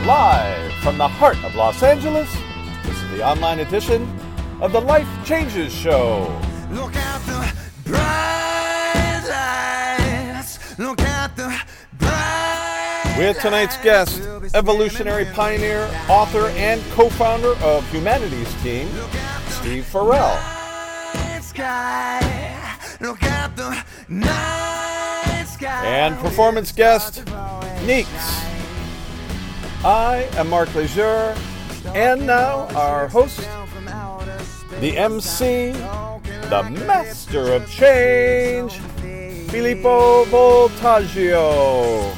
Live from the heart of Los Angeles, this is the online edition of the Life Changes Show. Look at the bright lights. Look at the bright With tonight's guest, evolutionary pioneer, author, and co-founder of Humanity's Team, Steve Farrell. sky. Look at the night sky. And performance guest, Neeks. I am Mark Leisure, and now our host, the MC, the master of change, Filippo Voltaggio.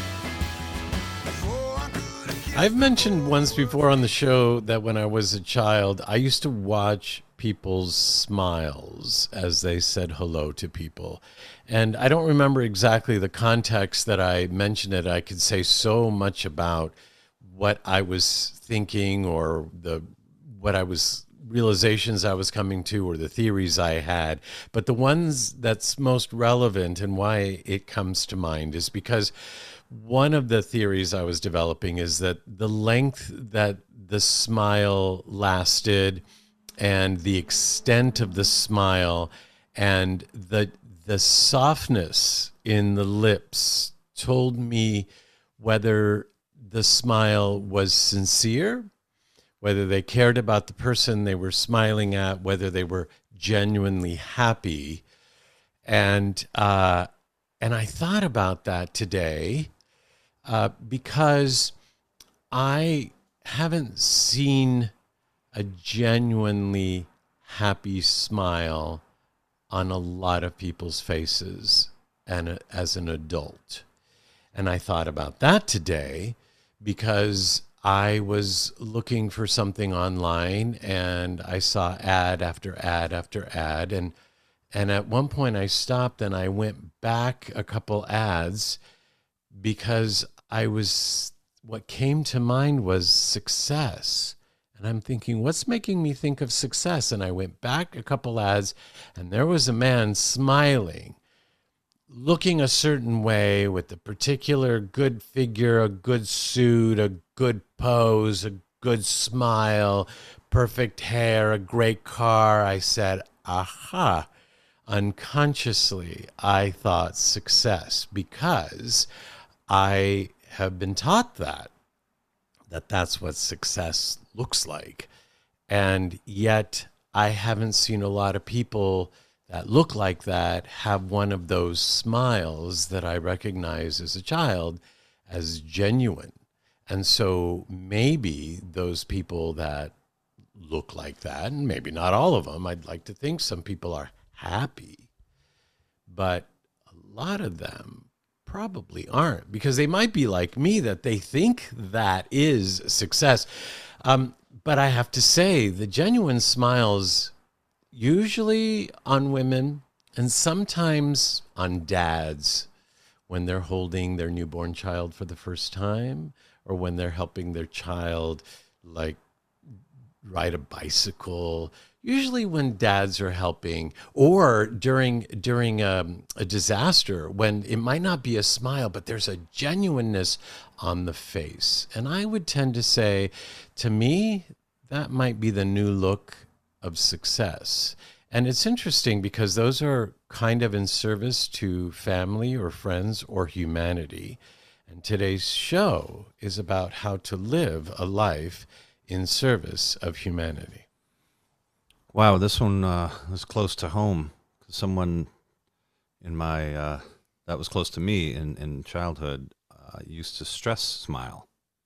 I've mentioned once before on the show that when I was a child, I used to watch people's smiles as they said hello to people. And I don't remember exactly the context that I mentioned it. I could say so much about what I was thinking or realizations I was coming to or the theories I had. But the ones that's most relevant and why it comes to mind is because one of the theories I was developing is that the length that the smile lasted and the extent of the smile and the softness in the lips told me whether the smile was sincere, whether they cared about the person they were smiling at, whether they were genuinely happy. And I thought about that today because I haven't seen a genuinely happy smile on a lot of people's faces and as an adult. And I thought about that today because I was looking for something online and I saw ad after ad after ad. And at one point I stopped and I went back a couple ads because what came to mind was success. And I'm thinking, what's making me think of success? And I went back a couple ads and there was a man smiling, looking a certain way with a particular good figure, a good suit, a good pose, a good smile, perfect hair, a great car. I said, aha. Unconsciously, I thought success because I have been taught that's what success looks like. And yet I haven't seen a lot of people that look like that have one of those smiles that I recognize as a child as genuine. And so maybe those people that look like that, and maybe not all of them, I'd like to think some people are happy, but a lot of them probably aren't, because they might be like me, that they think that is success. But I have to say, the genuine smiles, usually on women and sometimes on dads when they're holding their newborn child for the first time, or when they're helping their child like ride a bicycle. Usually when dads are helping, or during a disaster, when it might not be a smile, but there's a genuineness on the face. And I would tend to say, to me, that might be the new look of success. And it's interesting because those are kind of in service to family or friends or humanity. And today's show is about how to live a life in service of humanity. Wow, this one was close to home. Someone in my that was close to me in childhood used to stress smile,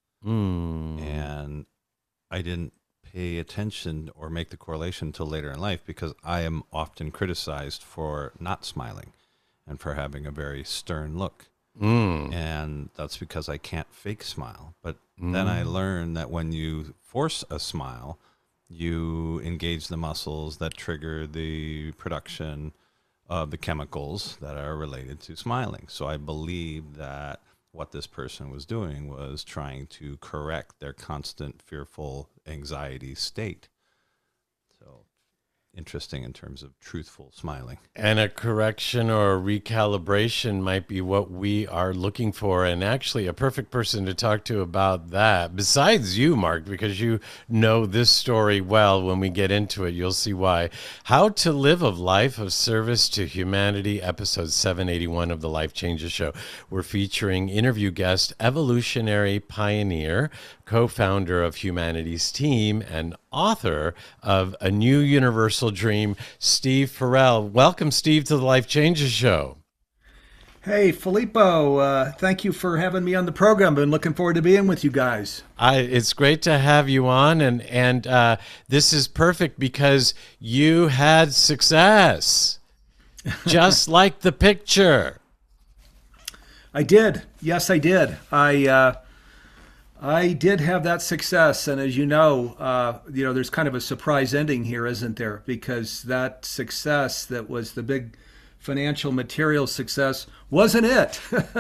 and I didn't pay attention or make the correlation until later in life, because I am often criticized for not smiling and for having a very stern look. And that's because I can't fake smile. But then I learned that when you force a smile, you engage the muscles that trigger the production of the chemicals that are related to smiling. So I believe that what this person was doing was trying to correct their constant fearful anxiety state. So interesting in terms of truthful smiling. And a correction or a recalibration might be what we are looking for. And actually, a perfect person to talk to about that, besides you, Mark, because you know this story well. When we get into it, you'll see why. How to Live a Life of Service to Humanity, episode 781 of the Life Changes Show. We're featuring interview guest, evolutionary pioneer, co-founder of Humanity's Team, and author of A New Universal Dream, Steve Farrell. Welcome, Steve, to the Life Changes Show. Hey, Filippo, thank you for having me on the program. Been looking forward to being with you guys. It's great to have you on, and this is perfect because you had success, just like the picture. I did. Yes, I did. I did have that success, and as you know, there's kind of a surprise ending here, isn't there? Because that success that was the big financial material success wasn't it.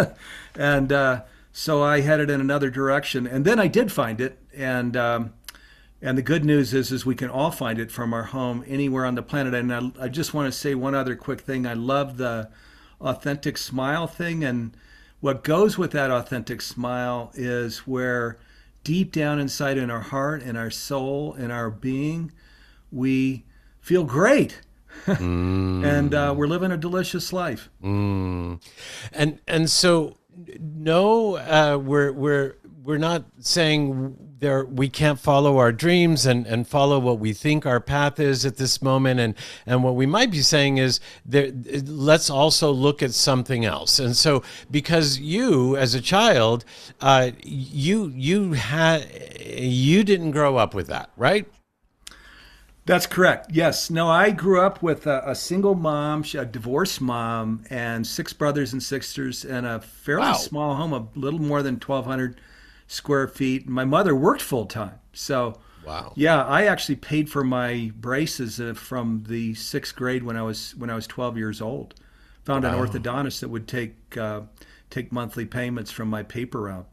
And so I headed in another direction, and then I did find it. And the good news is we can all find it from our home anywhere on the planet. And I just want to say one other quick thing. I love the authentic smile thing, and what goes with that authentic smile is where deep down inside in our heart, in our soul, in our being, we feel great. And we're living a delicious life. And so no, we're not saying we can't follow our dreams and follow what we think our path is at this moment. And what we might be saying is let's also look at something else. And so because you, as a child, you didn't grow up with that, right? That's correct. Yes. No, I grew up with a single mom, a divorced mom, and 6 brothers and sisters in a fairly small home, a little more than 1,200 square feet. My mother worked full time. So, yeah, I actually paid for my braces from the 6th grade when I was 12 years old. Found an orthodontist that would take monthly payments from my paper route.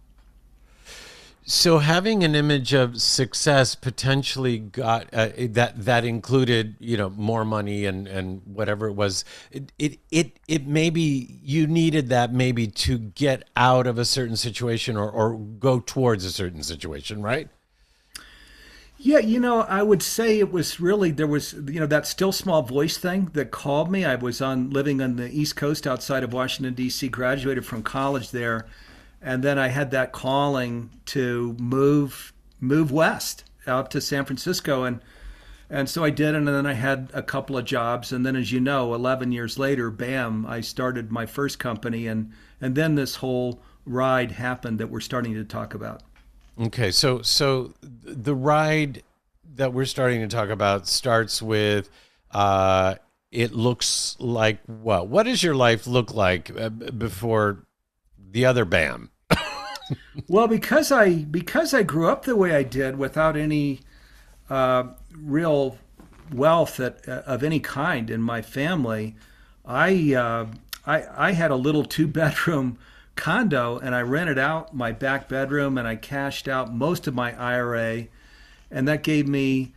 So having an image of success potentially got that included, more money and whatever it was. It maybe you needed that maybe to get out of a certain situation or go towards a certain situation, right? Yeah, I would say it was really, there was, that still small voice thing that called me. I was living on the East Coast outside of Washington, D.C., graduated from college there. And then I had that calling to move west out to San Francisco. And so I did. And then I had a couple of jobs. And then, as you know, 11 years later, bam, I started my first company. And then this whole ride happened that we're starting to talk about. Okay. So the ride that we're starting to talk about starts with, it looks like what? What does your life look like before the other bam? Well, because I grew up the way I did without any real wealth of any kind in my family, I had a little 2-bedroom condo, and I rented out my back bedroom, and I cashed out most of my IRA, and that gave me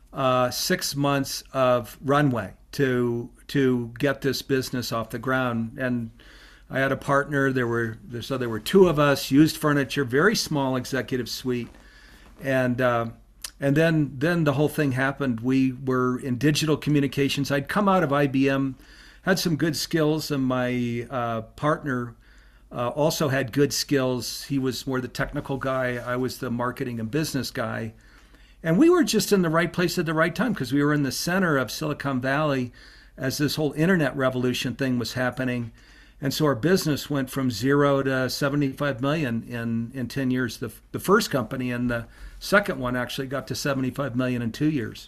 6 months of runway to get this business off the ground. And I had a partner. There were 2 of us. Used furniture, very small executive suite, and then the whole thing happened. We were in digital communications. I'd come out of IBM, had some good skills, and my partner also had good skills. He was more the technical guy. I was the marketing and business guy, and we were just in the right place at the right time because we were in the center of Silicon Valley as this whole internet revolution thing was happening. And so our business went from 0 to 75 million in 10 years. The first company, and the second one actually got to 75 million in 2 years.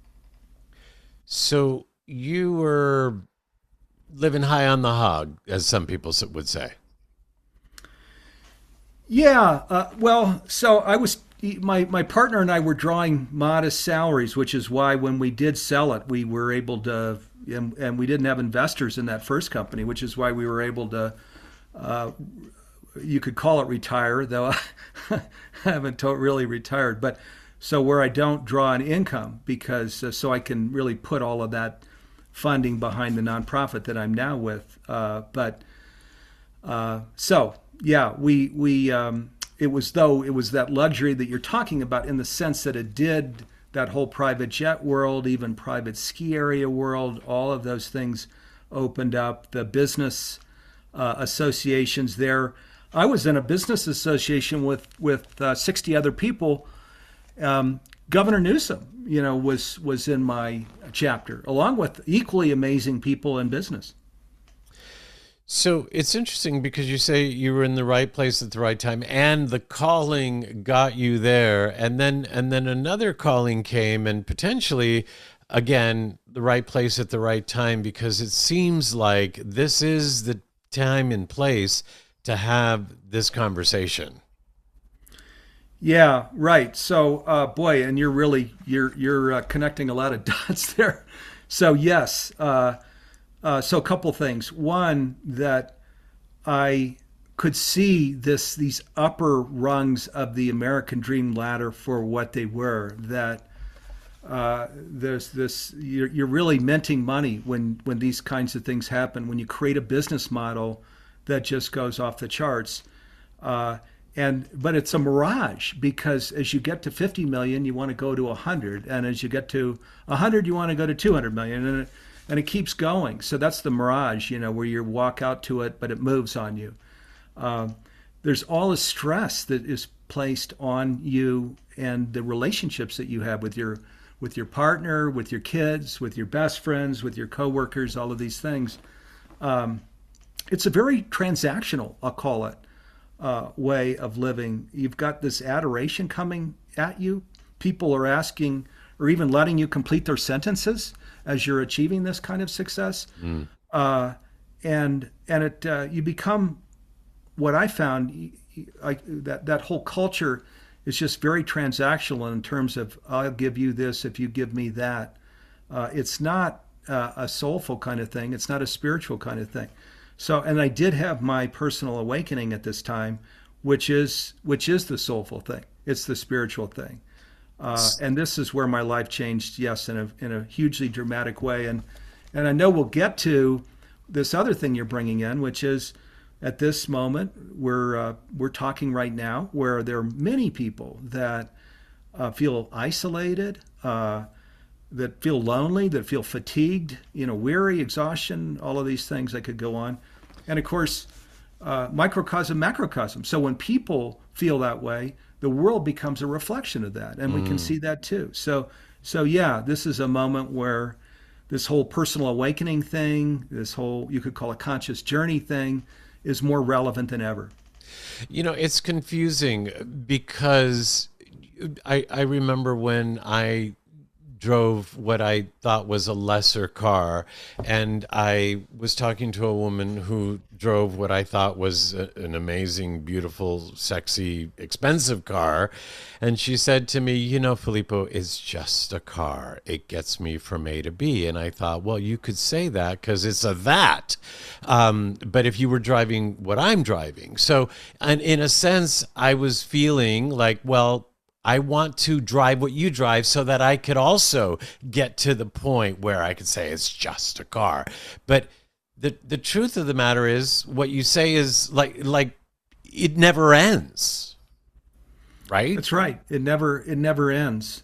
So you were living high on the hog, as some people would say. Yeah. Well, so I was, my partner and I were drawing modest salaries, which is why when we did sell it, we were able to, and we didn't have investors in that first company, which is why we were able to, you could call it retire, though I haven't really retired. But so where I don't draw an income because so I can really put all of that funding behind the nonprofit that I'm now with. So yeah, we it was that luxury that you're talking about in the sense that it did that whole private jet world, even private ski area world, all of those things opened up. The business associations there. I was in a business association with 60 other people. Governor Newsom, was in my chapter, along with equally amazing people in business. So it's interesting because you say you were in the right place at the right time, and the calling got you there, and then another calling came, and potentially, again, the right place at the right time, because it seems like this is the time and place to have this conversation. Yeah, right. So, boy, and you're connecting a lot of dots there. So yes. So a couple things. One, that I could see these upper rungs of the American Dream ladder for what they were. That there's this, you're really minting money when these kinds of things happen. When you create a business model that just goes off the charts, but it's a mirage, because as you get to 50 million, you want to go to 100, and as you get to 100, you want to go to 200 million, and it keeps going. So that's the mirage, where you walk out to it, but it moves on you. There's all the stress that is placed on you and the relationships that you have with your partner, with your kids, with your best friends, with your coworkers, all of these things. It's a very transactional, I'll call it, way of living. You've got this adoration coming at you. People are asking or even letting you complete their sentences as you're achieving this kind of success. And you become, what I found, that whole culture is just very transactional in terms of, I'll give you this if you give me that. It's not a soulful kind of thing. It's not a spiritual kind of thing. So, and I did have my personal awakening at this time, which is the soulful thing. It's the spiritual thing. And this is where my life changed, yes, in a hugely dramatic way. And I know we'll get to this other thing you're bringing in, which is at this moment we're talking right now, where there are many people that feel isolated, that feel lonely, that feel fatigued, weary, exhaustion, all of these things that could go on. And of course, microcosm, macrocosm. So when people feel that way, the world becomes a reflection of that. And we can see that too. So yeah, this is a moment where this whole personal awakening thing, this whole, you could call it conscious journey thing, is more relevant than ever. It's confusing because I remember when I drove what I thought was a lesser car, and I was talking to a woman who drove what I thought was an amazing, beautiful, sexy, expensive car, and she said to me, Filippo, it's just a car. It gets me from A to B. And I thought, well, you could say that because it's a that, but if you were driving what I'm driving. So, and in a sense, I was feeling like, well, I want to drive what you drive so that I could also get to the point where I could say it's just a car. But the truth of the matter is, what you say is like it never ends, right? That's right. It never ends.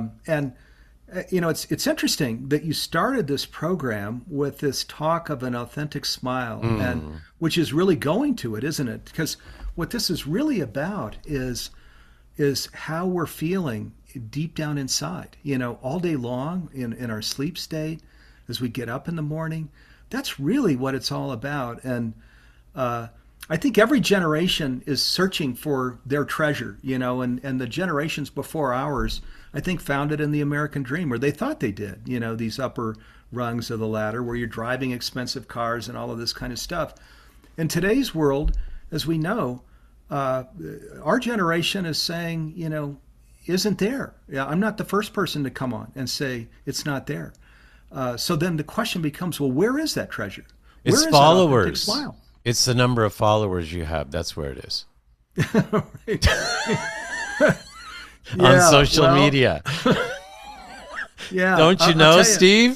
It's interesting that you started this program with this talk of an authentic smile, and which is really going to it, isn't it? Because what this is really about is how we're feeling deep down inside, all day long in our sleep state, as we get up in the morning. That's really what it's all about. And I think every generation is searching for their treasure, and the generations before ours, I think, found it in the American dream, or they thought they did, these upper rungs of the ladder where you're driving expensive cars and all of this kind of stuff. In today's world, as we know, our generation is saying, isn't there. Yeah, I'm not the first person to come on and say it's not there. So then the question becomes, well, where is that treasure? Where it's is followers. That authentic smile? It's the number of followers you have. That's where it is. on social media. Yeah. Don't you I'll know, tell you. Steve?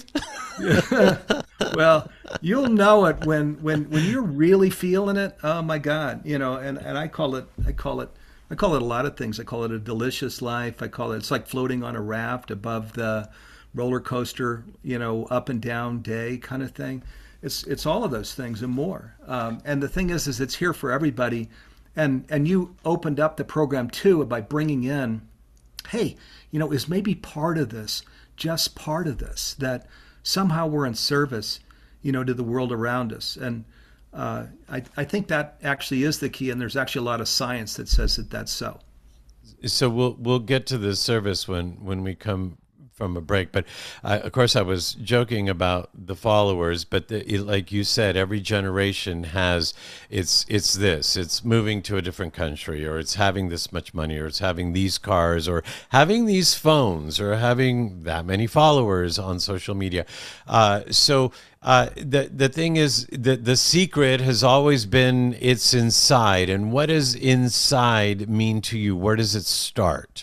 Well, you'll know it when you're really feeling it. Oh my God, and I call it a lot of things. I call it a delicious life. It's like floating on a raft above the roller coaster, up and down day kind of thing. It's all of those things and more. And the thing is it's here for everybody. And you opened up the program too by bringing in, hey, is maybe part of this, just part of this, that somehow we're in service, to the world around us. And I think that actually is the key. And there's actually a lot of science that says that that's so. So we'll get to the service when we come from a break. But of course, I was joking about the followers, but like you said, every generation has it's moving to a different country, or it's having this much money, or it's having these cars, or having these phones, or having that many followers on social media. So the thing is that the secret has always been it's inside. And what does inside mean to you? Where does it start?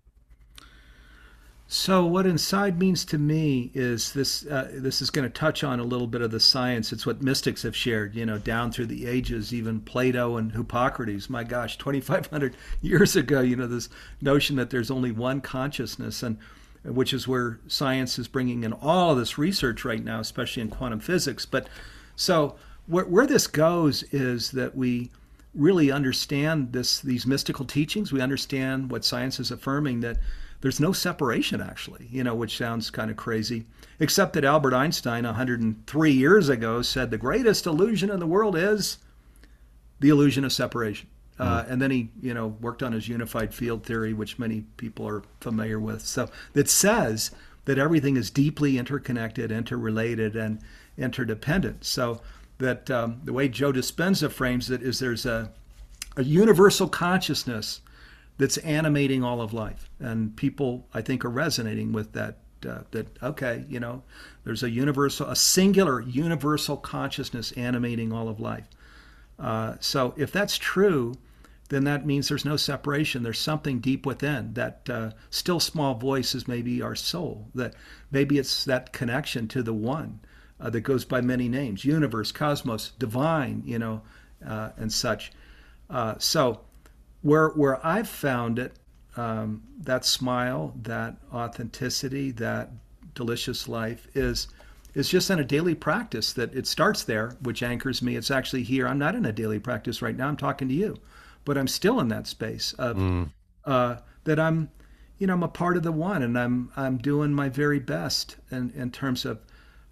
So what inside means to me is this. This is going to touch on a little bit of the science. It's what mystics have shared, down through the ages, even Plato and Hippocrates. My gosh, 2,500 years ago, this notion that there's only one consciousness, and which is where science is bringing in all of this research right now, especially in quantum physics. But so where this goes is that we really understand these mystical teachings. We understand what science is affirming, that there's no separation, actually, which sounds kind of crazy, except that Albert Einstein 103 years ago said the greatest illusion in the world is the illusion of separation. And then he, worked on his unified field theory, which many people are familiar with. So it says that everything is deeply interconnected, interrelated, and interdependent. So that the way Joe Dispenza frames it is there's a universal consciousness that's animating all of life. And people, I think, are resonating with that, okay, there's a singular universal consciousness animating all of life. So if that's true, then that means there's no separation. There's something deep within. That still small voice is maybe our soul. That maybe it's that connection to the one that goes by many names: universe, cosmos, divine, and such. So where I've found it, that smile, that authenticity, that delicious life is just in a daily practice. That it starts there, which anchors me. It's actually here. I'm not in a daily practice right now. I'm talking to you, but I'm still in that space of that I'm a part of the one, and I'm doing my very best in terms of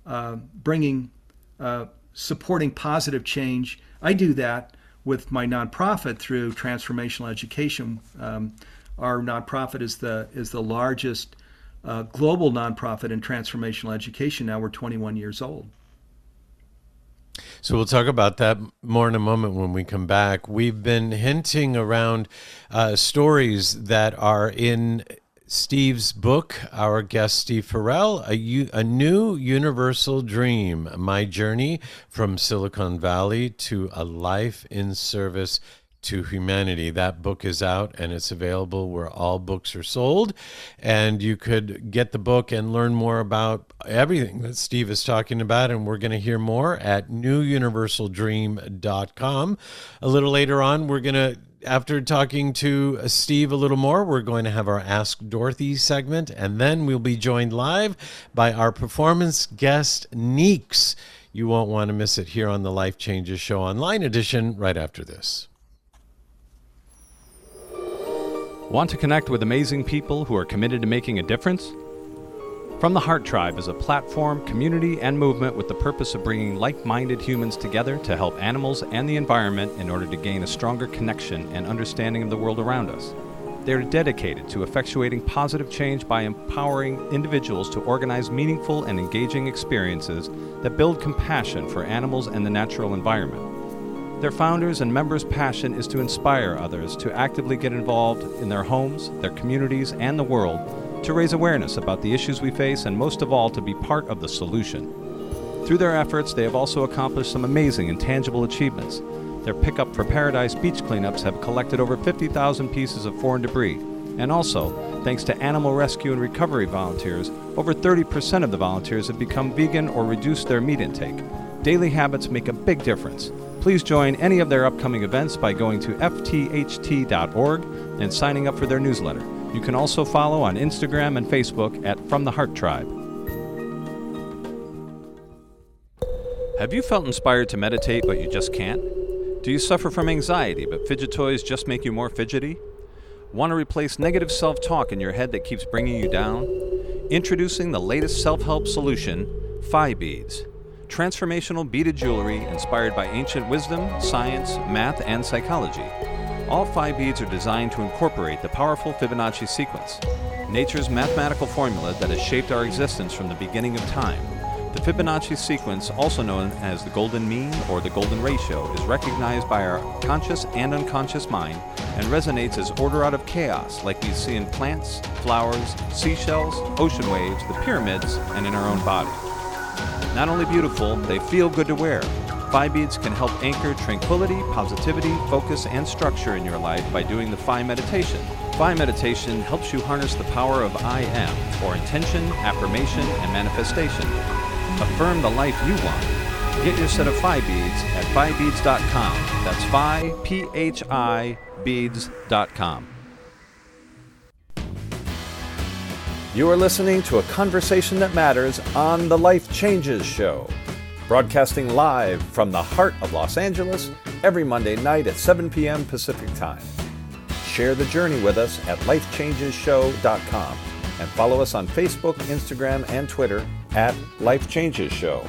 supporting positive change. I do that with my nonprofit through transformational education. Our nonprofit is the largest global nonprofit in transformational education. Now we're 21 years old. So we'll talk about that more in a moment when we come back. We've been hinting around stories that are in Steve's book, our guest Steve Farrell, a new universal dream, my journey from Silicon Valley to a life in service to humanity. That book is out and it's available where all books are sold. And you could get the book and learn more about everything that Steve is talking about. And we're going to hear more at newuniversaldream.com. A little later on, we're going to, after talking to Steve a little more, we're going to have our Ask Dorothy segment, and then we'll be joined live by our performance guest, Neeks. You won't want to miss it here on the Life Changes Show Online Edition right after this. Want to connect with amazing people who are committed to making a difference? From the Heart Tribe is a platform, community, and movement with the purpose of bringing like-minded humans together to help animals and the environment in order to gain a stronger connection and understanding of the world around us. They are dedicated to effectuating positive change by empowering individuals to organize meaningful and engaging experiences that build compassion for animals and the natural environment. Their founders and members' passion is to inspire others to actively get involved in their homes, their communities, and the world, to raise awareness about the issues we face, and most of all, to be part of the solution. Through their efforts, they have also accomplished some amazing and tangible achievements. Their Pickup for Paradise beach cleanups have collected over 50,000 pieces of foreign debris, and also, Thanks to animal rescue and recovery volunteers, over 30% of the volunteers have become vegan or reduced their meat intake. Daily habits make a big difference. Please join any of their upcoming events by going to ftht.org and signing up for their newsletter. You can also follow on Instagram and Facebook at From the Heart Tribe. Have you felt inspired to meditate but you just can't? Do you suffer from anxiety but fidget toys just make you more fidgety? Want to replace negative self-talk in your head that keeps bringing you down? Introducing the latest self-help solution, Phi Beads. Transformational beaded jewelry inspired by ancient wisdom, science, math, and psychology. All Phi Beads are designed to incorporate the powerful Fibonacci sequence, nature's mathematical formula that has shaped our existence from the beginning of time. The Fibonacci sequence, also known as the golden mean or the golden ratio, is recognized by our conscious and unconscious mind and resonates as order out of chaos, like we see in plants, flowers, seashells, ocean waves, the pyramids, and in our own body. Not only beautiful, they feel good to wear. Phi Beads can help anchor tranquility, positivity, focus, and structure in your life by doing the Phi meditation. Phi meditation helps you harness the power of I am, or intention, affirmation, and manifestation. Affirm the life you want. Get your set of Phi Beads at phibeads.com. That's Phi, P-H-I, beads.com. You are listening to A Conversation That Matters on The Life Changes Show, broadcasting live from the heart of Los Angeles every Monday night at 7 p.m. Pacific Time. Share the journey with us at lifechangeshow.com and follow us on Facebook, Instagram, and Twitter at Life Changes Show.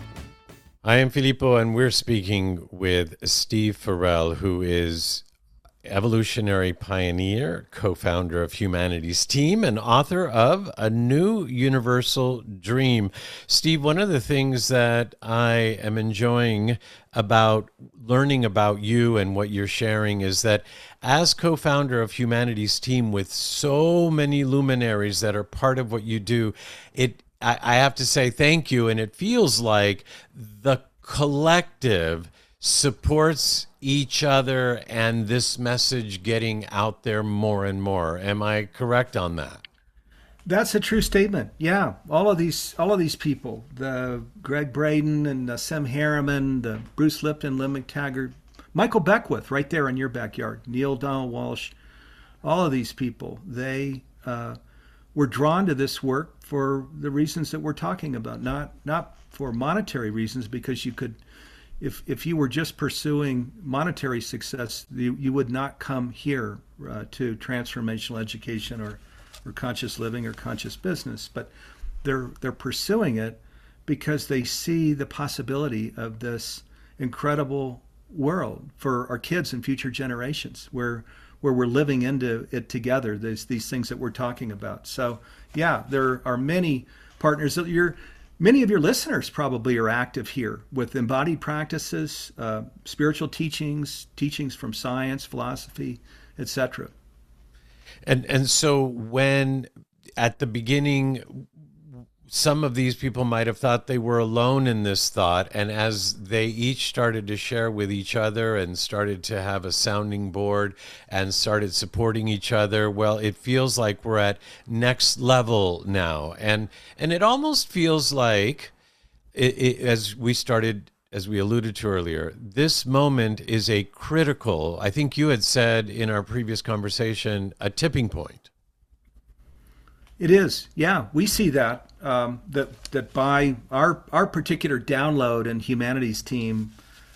I am Filippo, and we're speaking with Steve Farrell, who is evolutionary pioneer, co-founder of Humanity's Team, and author of A New Universal Dream. Steve, one of the things that I am enjoying about learning about you and what you're sharing is that as co-founder of Humanity's Team, with so many luminaries that are part of what you do, I have to say thank you, and it feels like the collective supports each other and this message getting out there more and more. Am I correct on that? That's a true statement. Yeah, all of these people, the Greg Braden and Sam Harriman, the Bruce Lipton, Lynn McTaggart, Michael Beckwith, right there in your backyard, Neil Donald Walsh, all of these people, they were drawn to this work for the reasons that we're talking about, not for monetary reasons, because you could. If you were just pursuing monetary success, you would not come here to transformational education or conscious living or conscious business. But they're pursuing it because they see the possibility of this incredible world for our kids and future generations, where we're living into it together. These things that we're talking about. So yeah, there are many partners that many of your listeners probably are active here with embodied practices, spiritual teachings from science, philosophy, etc. And so when at the beginning, some of these people might have thought they were alone in this thought, and as they each started to share with each other and started to have a sounding board and started supporting each other, well, it feels like we're at next level now. And it almost feels like, as we alluded to earlier, this moment is a critical, I think you had said in our previous conversation, a tipping point. It is, yeah. We see that that by our particular download in Humanity's Team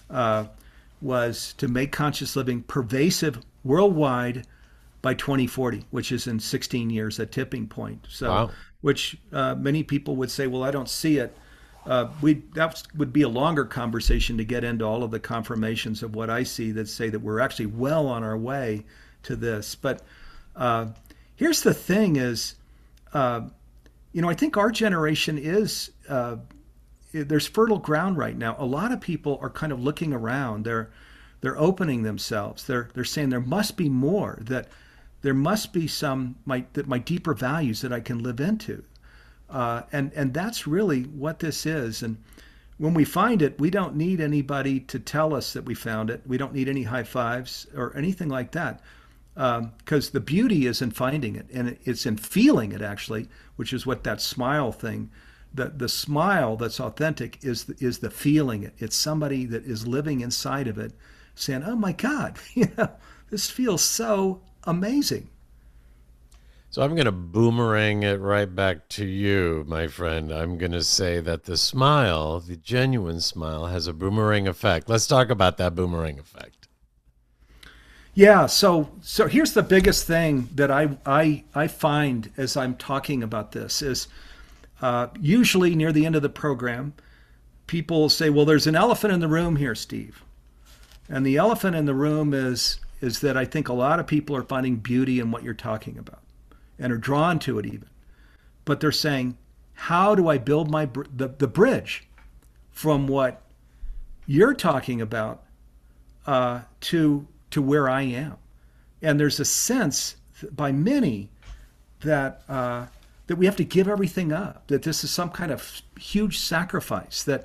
was to make conscious living pervasive worldwide by 2040, which is in 16 years, a tipping point. So, wow. Which many people would say, well, I don't see it. That would be a longer conversation to get into all of the confirmations of what I see that say that we're actually well on our way to this. But here's the thing is, I think our generation is, there's fertile ground right now. A lot of people are kind of looking around. They're opening themselves. They're saying there must be more, that there must be my deeper values that I can live into. And that's really what this is. And when we find it, we don't need anybody to tell us that we found it. We don't need any high fives or anything like that. because the beauty is in finding it, and it's in feeling it actually, which is what that smile thing. The smile that's authentic is the feeling it. It's somebody that is living inside of it, saying, "Oh my God, this feels so amazing." So I'm going to boomerang it right back to you, my friend. I'm going to say that the smile, the genuine smile, has a boomerang effect. Let's talk about that boomerang effect. Yeah, so here's the biggest thing that I find as I'm talking about this is usually near the end of the program, people say, "Well, there's an elephant in the room here, Steve," and the elephant in the room is that I think a lot of people are finding beauty in what you're talking about and are drawn to it even, but they're saying, "How do I build the bridge from what you're talking about to where I am?" And there's a sense by many that that we have to give everything up, that this is some kind of huge sacrifice, that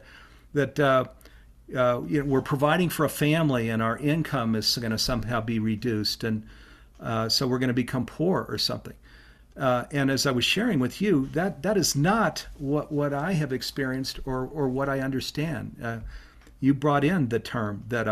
we're providing for a family and our income is going to somehow be reduced, and so we're going to become poor or something. And as I was sharing with you, that is not what I have experienced or what I understand. You brought in the term that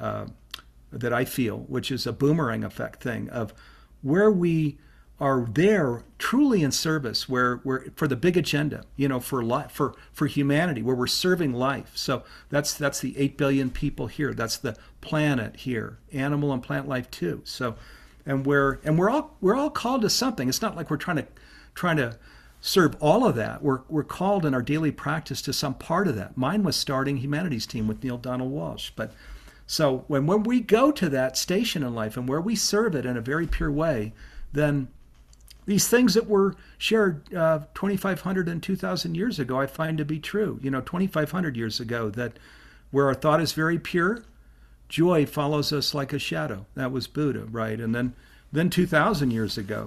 I feel, which is a boomerang effect thing of where we are there truly in service, where we're for the big agenda, for life, for humanity, where we're serving life. So that's the 8 billion people here. That's the planet here, animal and plant life too. So, and we're all called to something. It's not like we're trying to serve all of that. We're called in our daily practice to some part of that. Mine was starting Humanities Team with Neale Donald Walsch, but. So when we go to that station in life and where we serve it in a very pure way, then these things that were shared 2,500 and 2,000 years ago, I find to be true. 2,500 years ago, that where our thought is very pure, joy follows us like a shadow. That was Buddha, right? And then 2,000 years ago,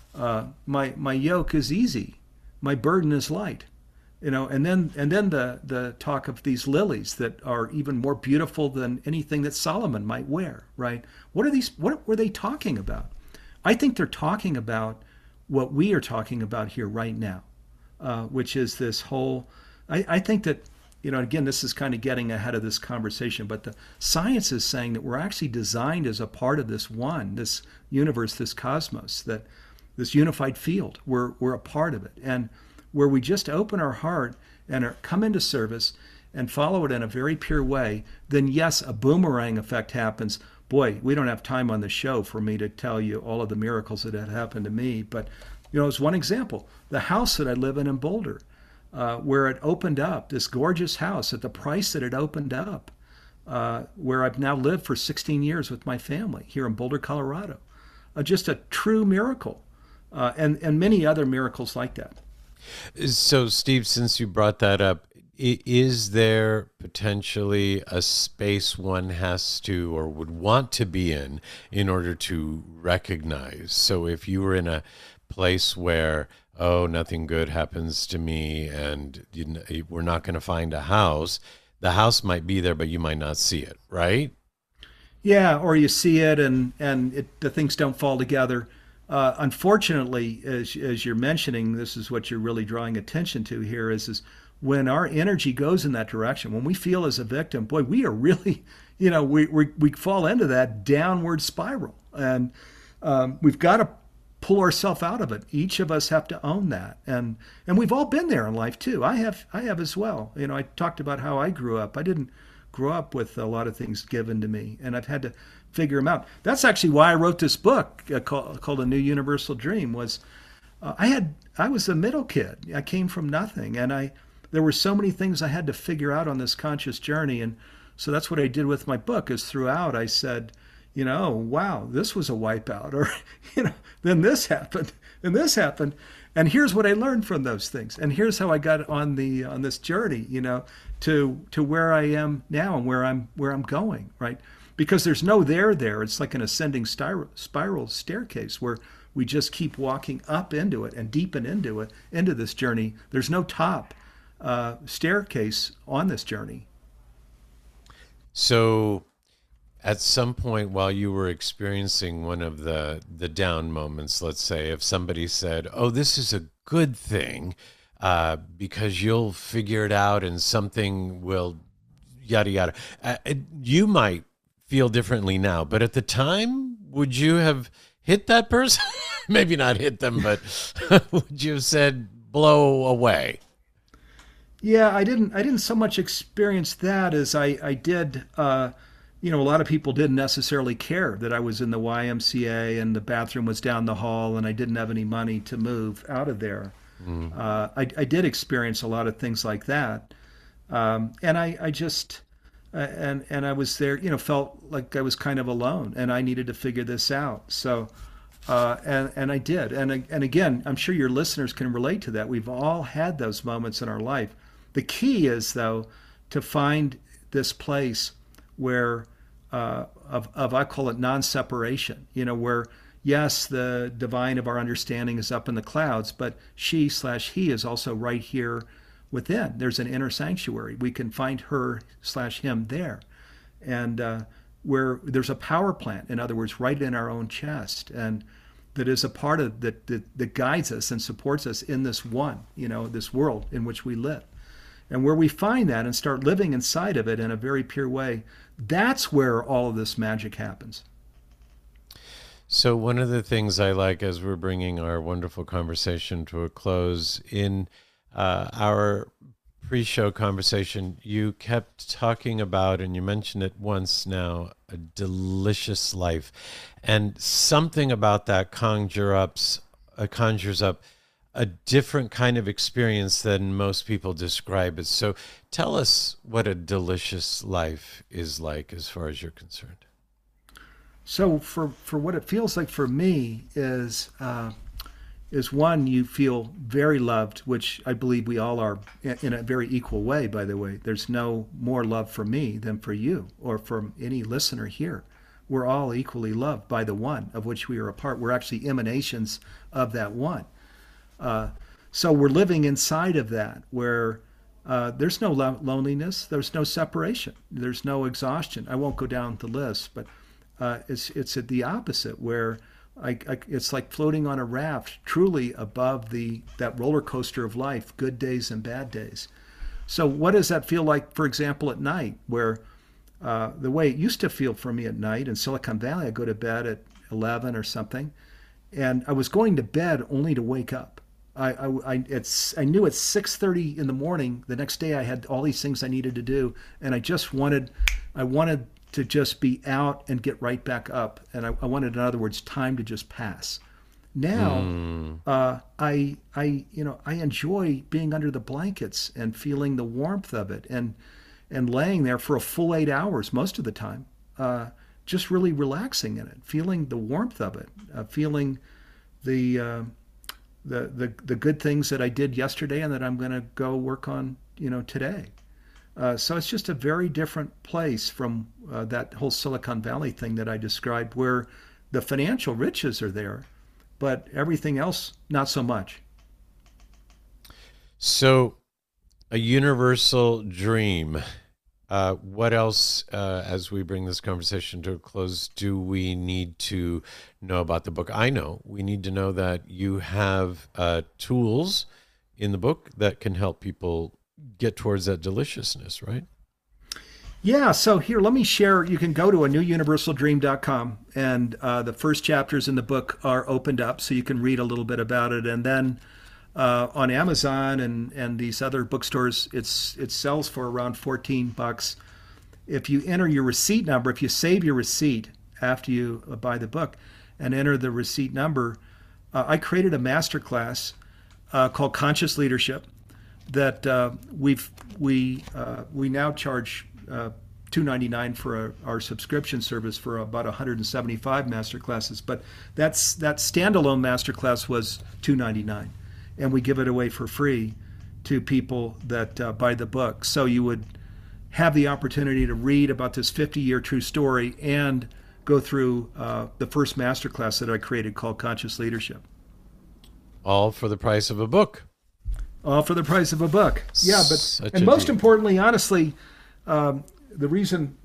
my yoke is easy, my burden is light. And then the talk of these lilies that are even more beautiful than anything that Solomon might wear, right? What were they talking about? I think they're talking about what we are talking about here right now, which is this whole, I think that, again, this is kind of getting ahead of this conversation, but the science is saying that we're actually designed as a part of this universe, this cosmos, that this unified field, we're a part of it. And where we just open our heart and come into service and follow it in a very pure way, then yes, a boomerang effect happens. Boy, we don't have time on the show for me to tell you all of the miracles that had happened to me. But, as one example, the house that I live in Boulder, where it opened up, this gorgeous house at the price that it opened up, where I've now lived for 16 years with my family here in Boulder, Colorado. Just a true miracle, and many other miracles like that. So, Steve, since you brought that up, is there potentially a space one has to or would want to be in order to recognize? So if you were in a place where, nothing good happens to me and we're not going to find a house, the house might be there, but you might not see it, right? Yeah, or you see it and the things don't fall together. Unfortunately, as you're mentioning, this is what you're really drawing attention to here is when our energy goes in that direction, when we feel as a victim, boy, we are really, we fall into that downward spiral, and we've got to pull ourselves out of it. Each of us have to own that, and we've all been there in life too. I have as well. I talked about how I grew up. I didn't grow up with a lot of things given to me, and I've had to figure them out. That's actually why I wrote this book called A New Universal Dream. Was I was a middle kid. I came from nothing, and there were so many things I had to figure out on this conscious journey. And so that's what I did with my book, is throughout I said, wow, this was a wipeout, or, then this happened and this happened. And here's what I learned from those things. And here's how I got on this journey, to where I am now and where I'm going, right? Because there's no there. It's like an ascending spiral staircase where we just keep walking up into it and deepen into this journey. There's no top staircase on this journey. So at some point while you were experiencing one of the down moments, let's say, if somebody said, "Oh, this is a good thing because you'll figure it out and something will yada yada," you might feel differently now, but at the time, would you have hit that person? Maybe not hit them, but would you have said blow away? Yeah, I didn't so much experience that as I did. A lot of people didn't necessarily care that I was in the YMCA and the bathroom was down the hall and I didn't have any money to move out of there. I did experience a lot of things like that, and I just and I was there. Felt like I was kind of alone, and I needed to figure this out. So. And I did. And again, I'm sure your listeners can relate to that. We've all had those moments in our life. The key is, though, to find this place where I call it non-separation, where, yes, the divine of our understanding is up in the clouds, but she/he is also right here within. There's an inner sanctuary. We can find her/him there. And where there's a power plant, in other words, right in our own chest, and that is a part of that guides us and supports us in this one, this world in which we live. And where we find that and start living inside of it in a very pure way, that's where all of this magic happens. So one of the things I like as we're bringing our wonderful conversation to a close, in our pre-show conversation, you kept talking about, and you mentioned it once now, a delicious life. And something about that conjures up a different kind of experience than most people describe it. So tell us what a delicious life is like as far as you're concerned. So for what it feels like for me is one, you feel very loved, which I believe we all are in a very equal way, by the way. There's no more love for me than for you or from any listener here. We're all equally loved by the one of which we are a part. We're actually emanations of that one. So we're living inside of that where there's no loneliness, there's no separation, there's no exhaustion. I won't go down the list, but it's at the opposite where it's like floating on a raft, truly above that roller coaster of life, good days and bad days. So what does that feel like, for example, at night, where the way it used to feel for me at night in Silicon Valley, I go to bed at 11 or something, and I was going to bed only to wake up. I knew at 6:30 in the morning the next day I had all these things I needed to do, and I wanted to just be out and get right back up. And I wanted, in other words, time to just pass. Now, I enjoy being under the blankets and feeling the warmth of it and laying there for a full 8 hours most of the time, just really relaxing in it, feeling the warmth of it, feeling the good things that I did yesterday and that I'm going to go work on, today. So it's just a very different place from that whole Silicon Valley thing that I described, where the financial riches are there, but everything else, not so much. So a universal dream. What else, as we bring this conversation to a close, do we need to know about the book? I know we need to know that you have tools in the book that can help people get towards that deliciousness, right? Yeah, so here, let me share. You can go to anewuniversaldream.com, and the first chapters in the book are opened up, so you can read a little bit about it. And then on Amazon and these other bookstores, it sells for around $14. If you enter your receipt number, if you save your receipt after you buy the book and enter the receipt number, I created a masterclass called Conscious Leadership that we now charge $2.99 for our subscription service for about 175 masterclasses. But that standalone masterclass was $2.99, and we give it away for free to people that buy the book. So you would have the opportunity to read about this 50-year true story and go through the first masterclass that I created called Conscious Leadership. All for the price of a book. All for the price of a book. Yeah, but most importantly, honestly, the reason that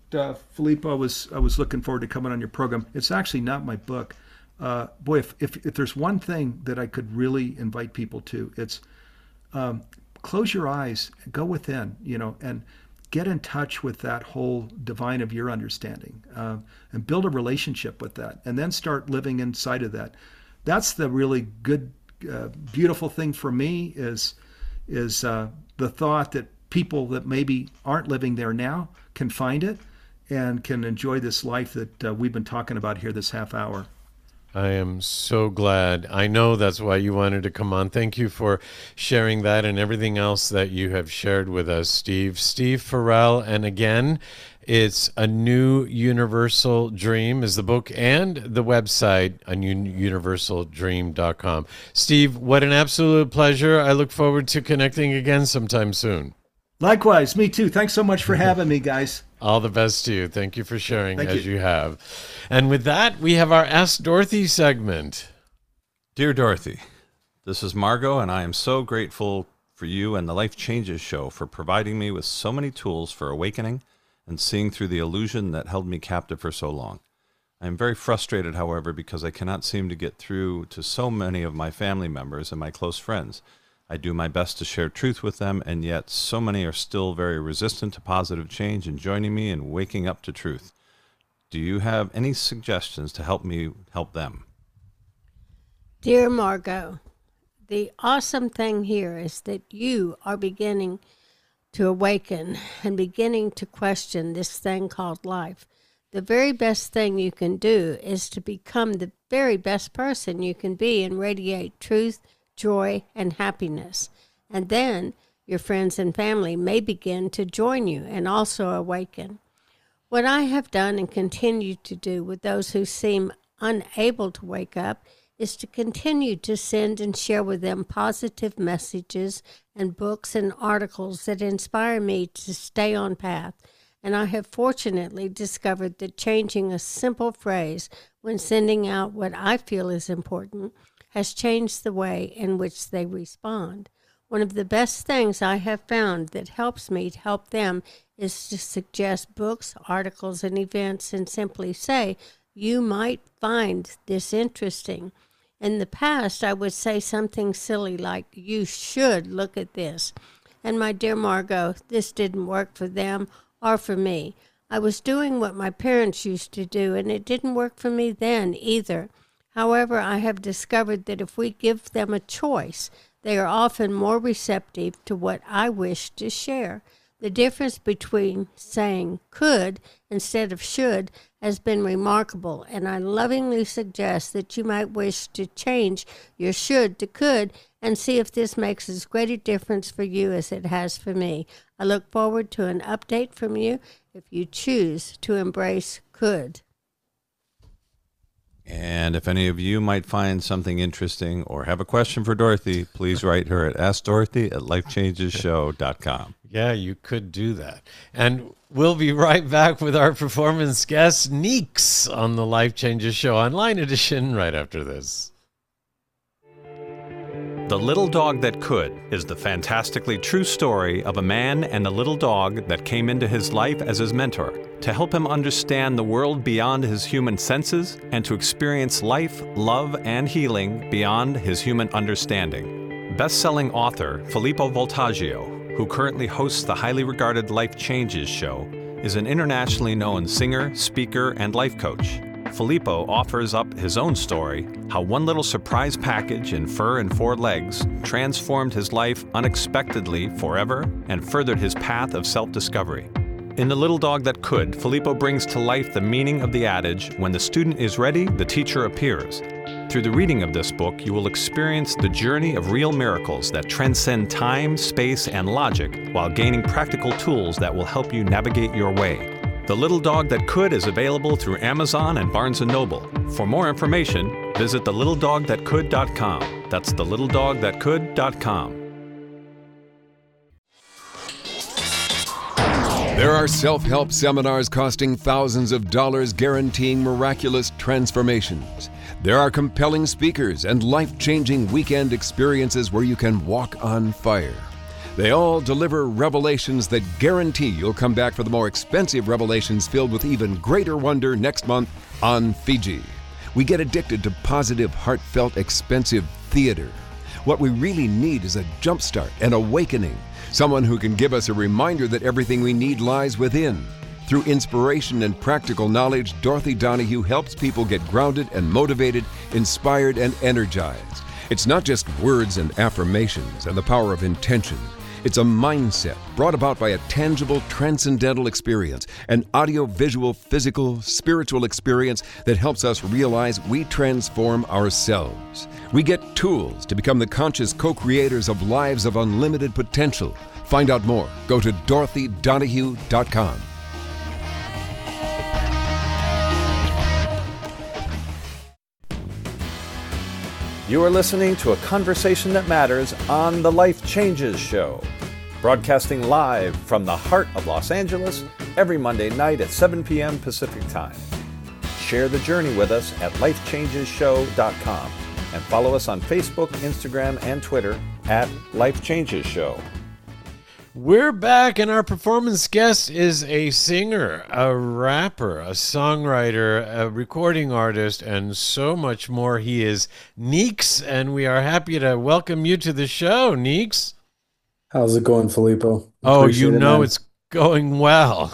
Filippo, I was looking forward to coming on your program. It's actually not my book. Boy, if there's one thing that I could really invite people to, it's close your eyes, go within, and get in touch with that whole divine of your understanding, and build a relationship with that, and then start living inside of that. That's the really good, beautiful thing for me is the thought that people that maybe aren't living there now can find it and can enjoy this life that we've been talking about here this half hour. I am so glad. I know that's why you wanted to come on. Thank you for sharing that and everything else that you have shared with us, Steve. Steve Farrell, and again, it's A New Universal Dream is the book and the website, anewuniversaldream.com. Steve, what an absolute pleasure. I look forward to connecting again sometime soon. Likewise, me too. Thanks so much for having me, guys. All the best to you. Thank you for sharing as you have. And with that, we have our Ask Dorothy segment. Dear Dorothy, this is Margot, and I am so grateful for you and the Life Changes show for providing me with so many tools for awakening and seeing through the illusion that held me captive for so long. I am very frustrated, however, because I cannot seem to get through to so many of my family members and my close friends. I do my best to share truth with them, and yet so many are still very resistant to positive change and joining me in waking up to truth. Do you have any suggestions to help me help them? Dear Margot, the awesome thing here is that you are beginning to awaken and beginning to question this thing called life. The very best thing you can do is to become the very best person you can be and radiate truth, joy, and happiness. And then your friends and family may begin to join you and also awaken. What I have done and continue to do with those who seem unable to wake up is to continue to send and share with them positive messages and books and articles that inspire me to stay on path. And I have fortunately discovered that changing a simple phrase when sending out what I feel is important has changed the way in which they respond. One of the best things I have found that helps me to help them is to suggest books, articles, and events and simply say, you might find this interesting. In the past, I would say something silly like, you should look at this. And my dear Margot, this didn't work for them or for me. I was doing what my parents used to do, and it didn't work for me then either. However, I have discovered that if we give them a choice, they are often more receptive to what I wish to share. The difference between saying could instead of should has been remarkable, and I lovingly suggest that you might wish to change your should to could and see if this makes as great a difference for you as it has for me. I look forward to an update from you if you choose to embrace could. And if any of you might find something interesting or have a question for Dorothy, please write her at AskDorothy@LifeChangesShow.com. Yeah, you could do that. And we'll be right back with our performance guest, Neeks, on the Life Changes Show Online Edition right after this. The Little Dog That Could is the fantastically true story of a man and a little dog that came into his life as his mentor to help him understand the world beyond his human senses and to experience life, love, and healing beyond his human understanding. Best-selling author Filippo Voltaggio, who currently hosts the highly regarded Life Changes show, is an internationally known singer, speaker, and life coach. Filippo offers up his own story, how one little surprise package in fur and 4 legs transformed his life unexpectedly forever and furthered his path of self-discovery. In The Little Dog That Could, Filippo brings to life the meaning of the adage, when the student is ready, the teacher appears. Through the reading of this book, you will experience the journey of real miracles that transcend time, space, and logic while gaining practical tools that will help you navigate your way. The Little Dog That Could is available through Amazon and Barnes & Noble. For more information, visit thelittledogthatcould.com. That's thelittledogthatcould.com. There are self-help seminars costing thousands of dollars guaranteeing miraculous transformations. There are compelling speakers and life-changing weekend experiences where you can walk on fire. They all deliver revelations that guarantee you'll come back for the more expensive revelations filled with even greater wonder next month on Fiji. We get addicted to positive, heartfelt, expensive theater. What we really need is a jumpstart, an awakening, someone who can give us a reminder that everything we need lies within. Through inspiration and practical knowledge, Dorothy Donahue helps people get grounded and motivated, inspired and energized. It's not just words and affirmations and the power of intention. It's a mindset brought about by a tangible, transcendental experience, an audio-visual, physical, spiritual experience that helps us realize we transform ourselves. We get tools to become the conscious co-creators of lives of unlimited potential. Find out more. Go to DorothyDonahue.com. You are listening to a conversation that matters on The Life Changes Show, broadcasting live from the heart of Los Angeles every Monday night at 7 p.m. Pacific Time. Share the journey with us at lifechangeshow.com and follow us on Facebook, Instagram, and Twitter at Life Changes Show. We're back, and our performance guest is a singer, a rapper, a songwriter, a recording artist, and so much more. He is Neeks, and we are happy to welcome you to the show, Neeks. How's it going, Filippo? Oh, you know it's going well.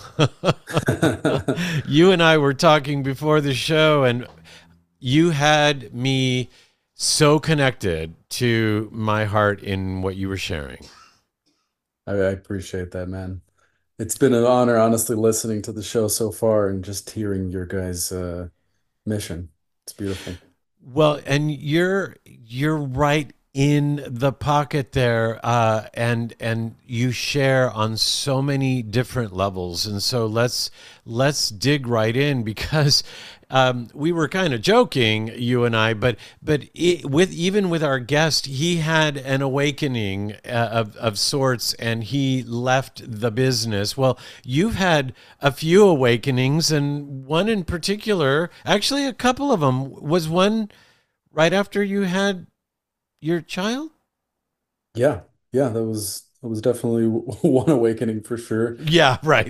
You and I were talking before the show, and you had me so connected to my heart in what you were sharing. I appreciate that, man. It's been an honor, honestly, listening to the show so far and just hearing your guys' mission. It's beautiful. Well, and you're right in the pocket there, and you share on so many different levels. And so let's dig right in, because we were kind of joking, you and I, but even with our guest, he had an awakening of sorts, and he left the business. Well, you've had a few awakenings, and one in particular, actually a couple of them, was one right after you had your child? Yeah, that was definitely one awakening for sure. Yeah, right.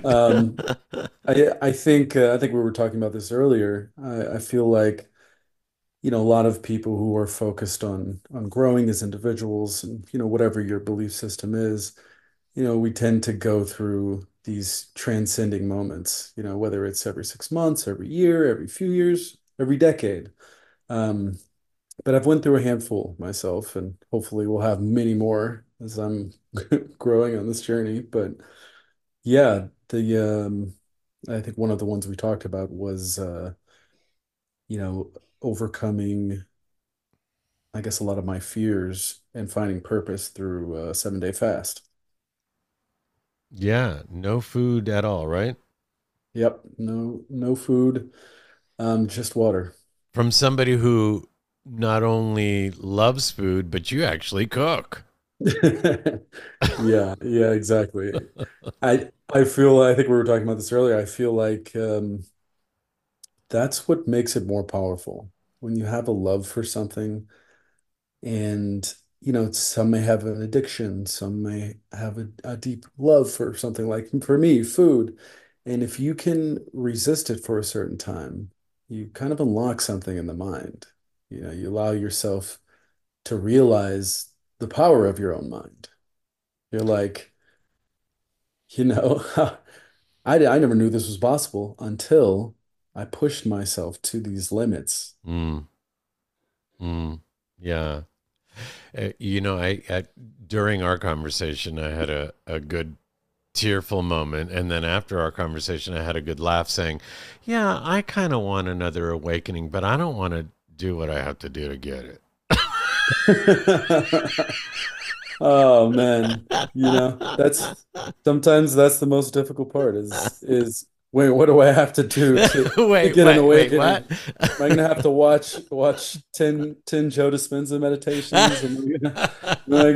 I think we were talking about this earlier. I feel like, a lot of people who are focused on growing as individuals, and whatever your belief system is, we tend to go through these transcending moments, whether it's every 6 months, every year, every few years, every decade. But I've went through a handful myself, and hopefully we'll have many more as I'm growing on this journey. But yeah, I think one of the ones we talked about was overcoming, I guess, a lot of my fears and finding purpose through a 7-day fast. Yeah, no food at all, right? Yep, no food, just water. From somebody who not only loves food, but you actually cook. Yeah, exactly. I think we were talking about this earlier. I feel like that's what makes it more powerful. When you have a love for something, and some may have an addiction, some may have a deep love for something, like for me, food. And if you can resist it for a certain time, you kind of unlock something in the mind. You allow yourself to realize the power of your own mind. You're like, I never knew this was possible until I pushed myself to these limits. Yeah. During our conversation, I had a good tearful moment, and then after our conversation, I had a good laugh, saying, yeah, I kind of want another awakening, but I don't want to do what I have to do to get it. Oh man, sometimes that's the most difficult part is wait, what do I have to do to get an awakening? What? Am I gonna have to watch 10 Joe Dispenza meditations? Am I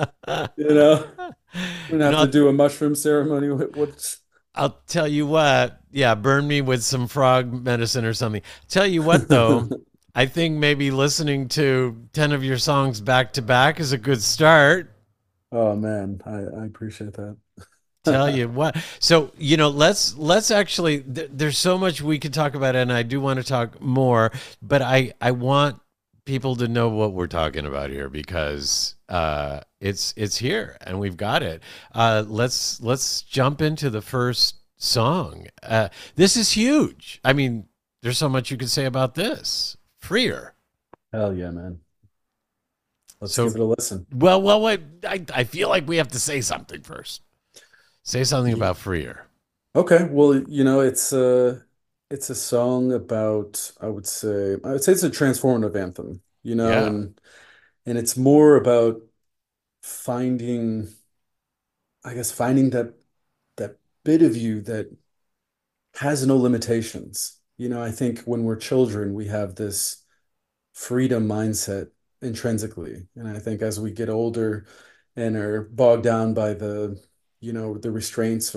gonna have to do a mushroom ceremony? I'll tell you what, burn me with some frog medicine or something. Tell you what though, I think maybe listening to 10 of your songs back to back is a good start. Oh man, I appreciate that. Tell you what. So, let's actually, there's so much we could talk about, and I do want to talk more, but I want people to know what we're talking about here, because it's here and we've got it. Let's jump into the first song. This is huge. I mean, there's so much you could say about this. Freer. Hell yeah, man. Let's give it a listen. Well, wait. I feel like we have to say something first. Say something about Freer. Okay, well, it's a song about, I would say it's a transformative anthem, Yeah. and it's more about finding, I guess, finding that bit of you that has no limitations. I think when we're children, we have this freedom mindset intrinsically, and I think as we get older and are bogged down by the restraints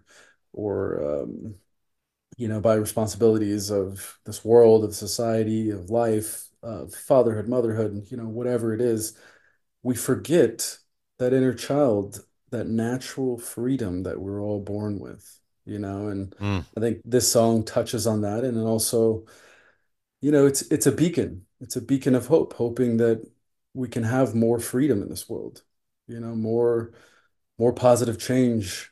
or by responsibilities of this world, of society, of life, of fatherhood, motherhood, whatever it is, we forget that inner child, that natural freedom that we're all born with, and I think this song touches on that. And then also, it's a beacon. It's a beacon of hope, hoping that we can have more freedom in this world, more positive change.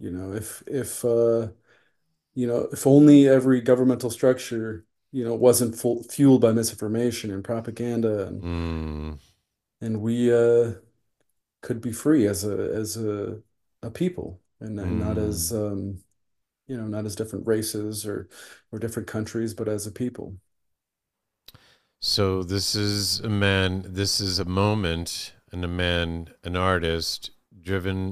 If only every governmental structure, wasn't fueled by misinformation and propaganda, and we could be free as a people, and not as not as different races or different countries, but as a people. So this is a man, this is a moment, and a man, an artist, driven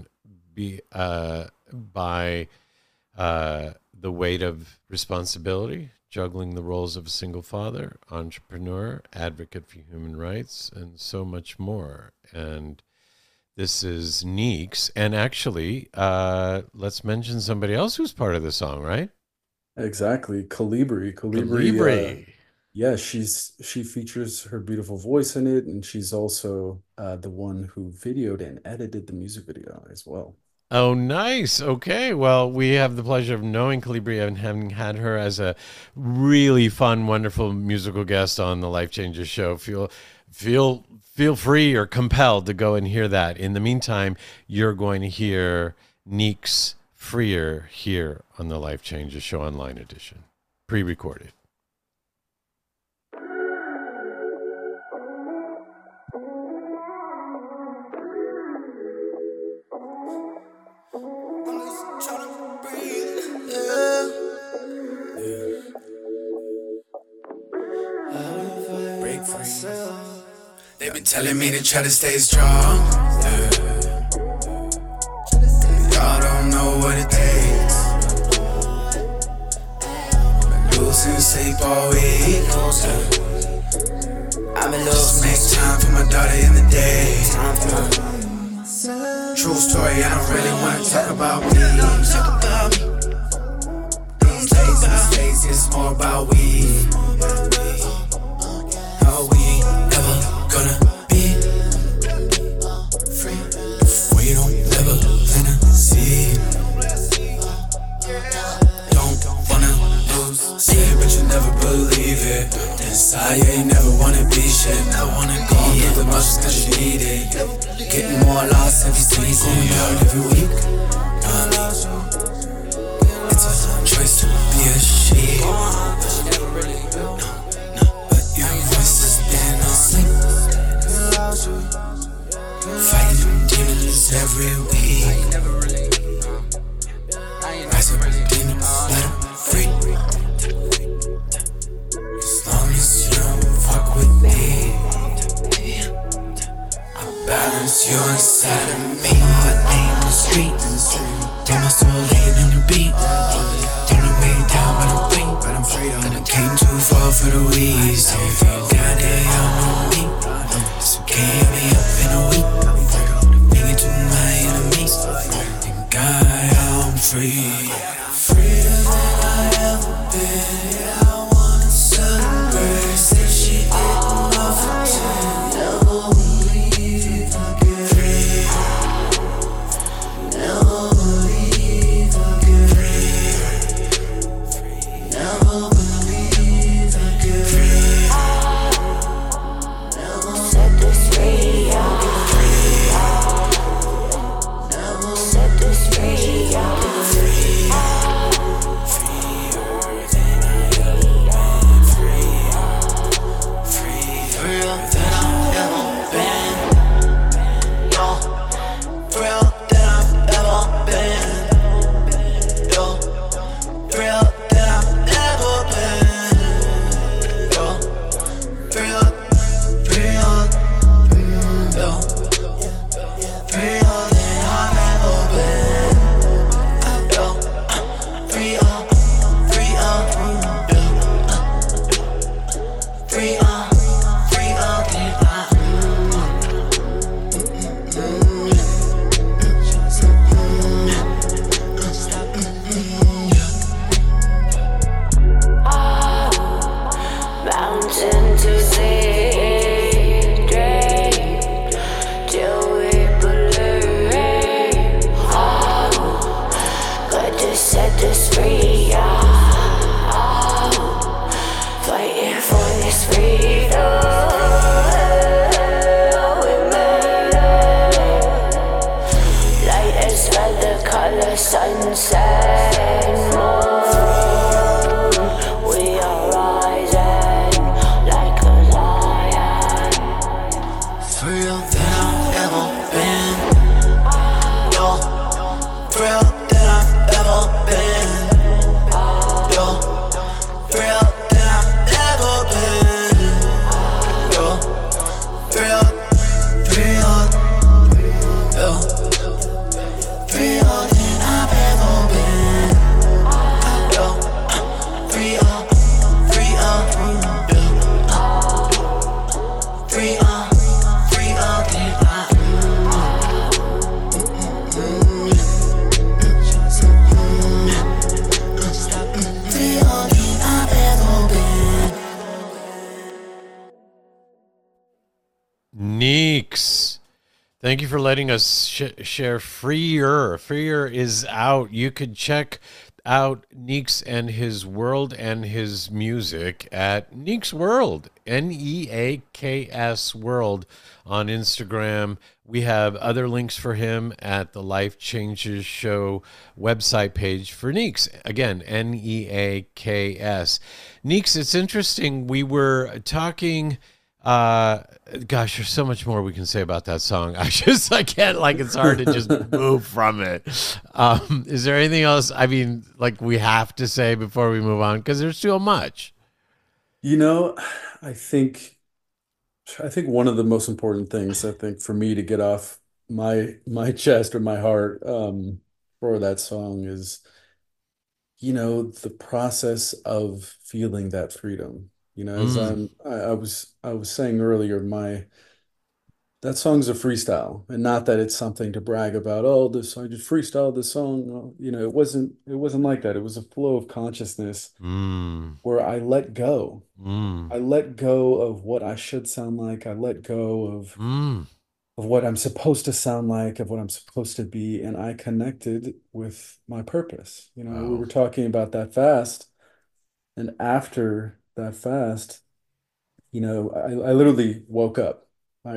by the weight of responsibility, juggling the roles of a single father, entrepreneur, advocate for human rights, and so much more. And this is Neeks. And actually, let's mention somebody else who's part of the song, right? Exactly. Colibri. Yeah, she features her beautiful voice in it, and she's also the one who videoed and edited the music video as well. Oh, nice. Okay. Well, we have the pleasure of knowing Colibri and having had her as a really fun, wonderful musical guest on the Life Changes show. Feel free or compelled to go and hear that. In the meantime, you're going to hear Neeks Freer here on the Life Changes show online edition, pre-recorded. They've been telling me to try to stay strong. Yeah. Y'all don't know what it takes. Been losing sleep all week. I've been losing. Just make time for my daughter in the day. True story, I don't really want to talk about me. These days in the States, it's more about we. Are we ever gonna be free? We don't ever wanna see. Don't wanna lose sleep, but you never believe it. Inside, you ain't never wanna be shit. I wanna go through the motions cause you need it. Getting more lost every season, going out every week. It's a choice to be a sheep. Fighting demons every week. Rise up demons, let them free. As long as you don't fuck with me, I balance you inside of me. My name is street. Throw my soul laying in the beat. Turn the way down when I'm weak, but I'm free. And I came too far for the weeds. If you got it, I know me. So give me up in a week. Bring it to my enemies. Thank God I'm free. Freer than I ever been. I wanna celebrate. Say she didn't offer to. Never believe if I get free. fountain to see, drink till we believe. Oh, God just set us free. Oh, fighting for this freedom. Sunset and moon, we are rising like a lion. Freer than I've ever been. Yo, freer than I've ever been. Yo, freer than I've ever been. Yo, freer, yo, freer. Neeks, thank you for letting us share Freer. Freer is out. You could check out Neeks and his world and his music at Neeks World, Neaks World on Instagram. We have other links for him at the Life Changes Show website page for Neeks. Again, Neaks. Neeks, it's interesting. We were talking... gosh, there's so much more we can say about that song. I can't, like, it's hard to just move from it. Is there anything else, I mean, like, we have to say before we move on? Because there's so much. You know, I think one of the most important things, I think, for me to get off my chest or my heart for that song is, you know, the process of feeling that freedom. You know, as I was saying earlier, that song's a freestyle, and not that it's something to brag about. Oh, I just freestyled this song. No, you know, it wasn't like that. It was a flow of consciousness where I let go. I let go of what I should sound like. I let go of what I'm supposed to sound like, of what I'm supposed to be, and I connected with my purpose. You know, we were talking about that fast, and after that fast, you know, I literally woke up.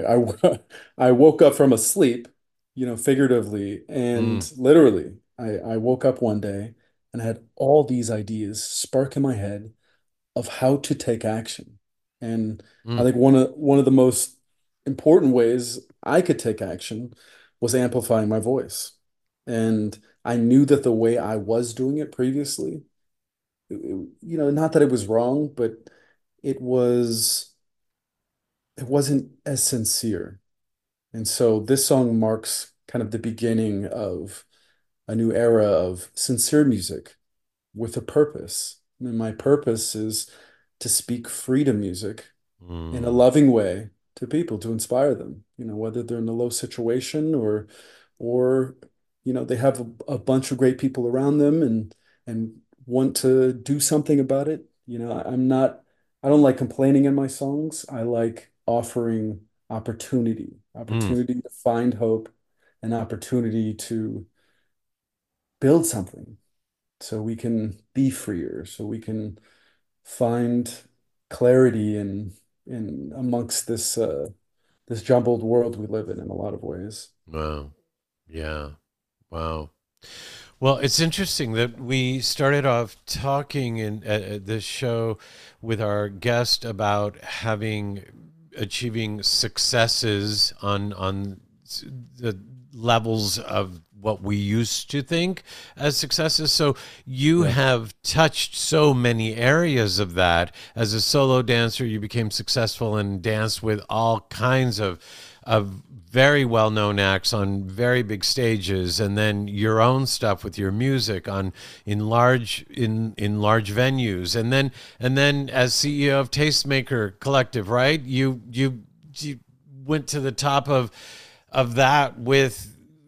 I woke up from a sleep, you know, figuratively and literally. I woke up one day and I had all these ideas spark in my head of how to take action. And I think one of the most important ways I could take action was amplifying my voice. And I knew that the way I was doing it previously, you know, not that it was wrong, but it wasn't as sincere. And so this song marks kind of the beginning of a new era of sincere music with a purpose. And my purpose is to speak freedom music in a loving way to people, to inspire them, you know, whether they're in a low situation or you know, they have a bunch of great people around them and want to do something about it. You know, I don't like complaining in my songs. I like offering opportunity to find hope, an opportunity to build something so we can be freer, so we can find clarity in amongst this this jumbled world we live in a lot of ways. Wow. Yeah. Wow. Well, it's interesting that we started off talking in this show with our guest about achieving successes on the levels of what we used to think as successes. So you have touched so many areas of that. As a solo dancer, you became successful and danced with all kinds of very well-known acts on very big stages, and then your own stuff with your music in large venues, and then as CEO of Tastemaker Collective, right? You went to the top of that with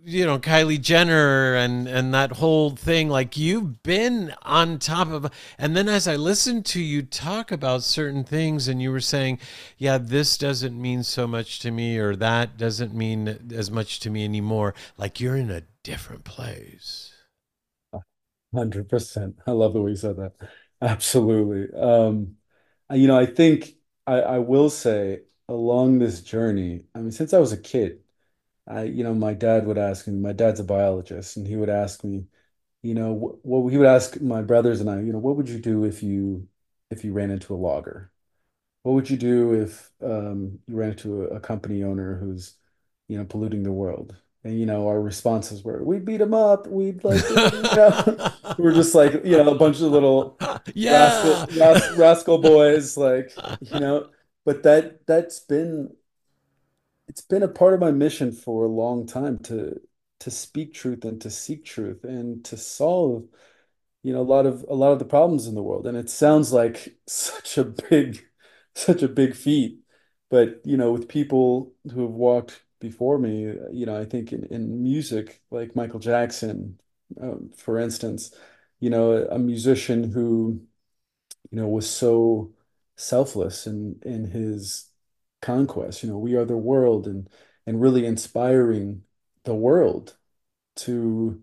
Kylie Jenner and that whole thing. Like, you've been on top of, and then as I listened to you talk about certain things, and you were saying, yeah, this doesn't mean so much to me, or that doesn't mean as much to me anymore. Like, you're in a different place. 100%. I love the way you said that. Absolutely. I think I will say along this journey, I mean, since I was a kid, my dad would ask me, my dad's a biologist, and he would ask me, what he would ask my brothers and I, what would you do if you ran into a logger? What would you do if you ran into a company owner who's, polluting the world? And our responses were, we'd beat him up. We'd like, we're just like, a bunch of little Yeah. rascal boys, like, But it's been a part of my mission for a long time to speak truth and to seek truth and to solve, a lot of the problems in the world. And it sounds like such a big feat, but with people who have walked before me, I think in music, like Michael Jackson, for instance, a musician who was so selfless in his conquest. We are the world, and really inspiring the world to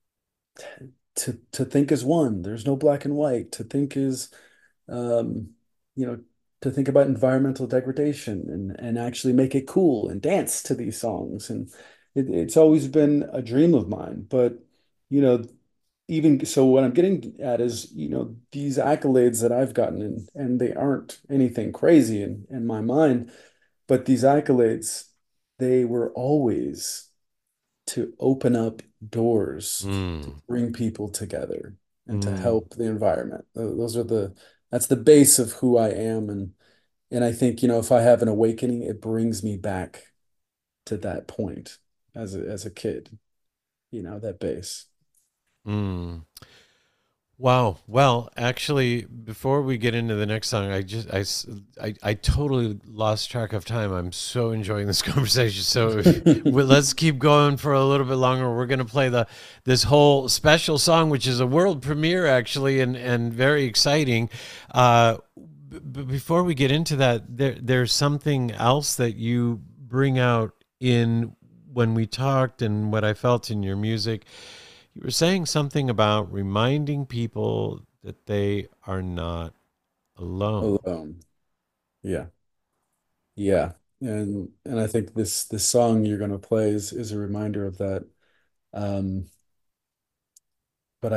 to think as one. There's no black and white. To think is um, you know, to think about environmental degradation and actually make it cool and dance to these songs. And it's always been a dream of mine. But, you know, even so, what I'm getting at is, these accolades that I've gotten, and they aren't anything crazy in my mind, but these accolades, they were always to open up doors to Mm, bring people together and to mm, help the environment. That's the base of who I am. And I think, if I have an awakening, it brings me back to that point as a kid, that base. mm. Wow. Well, actually, before we get into the next song, I totally lost track of time. I'm so enjoying this conversation. So let's keep going for a little bit longer. We're going to play this whole special song, which is a world premiere, actually, and very exciting. But before we get into that, there's something else that you bring out in when we talked, and what I felt in your music. You were saying something about reminding people that they are not alone. Alone. Yeah. Yeah. And I think this song you're going to play is a reminder of that. Um, but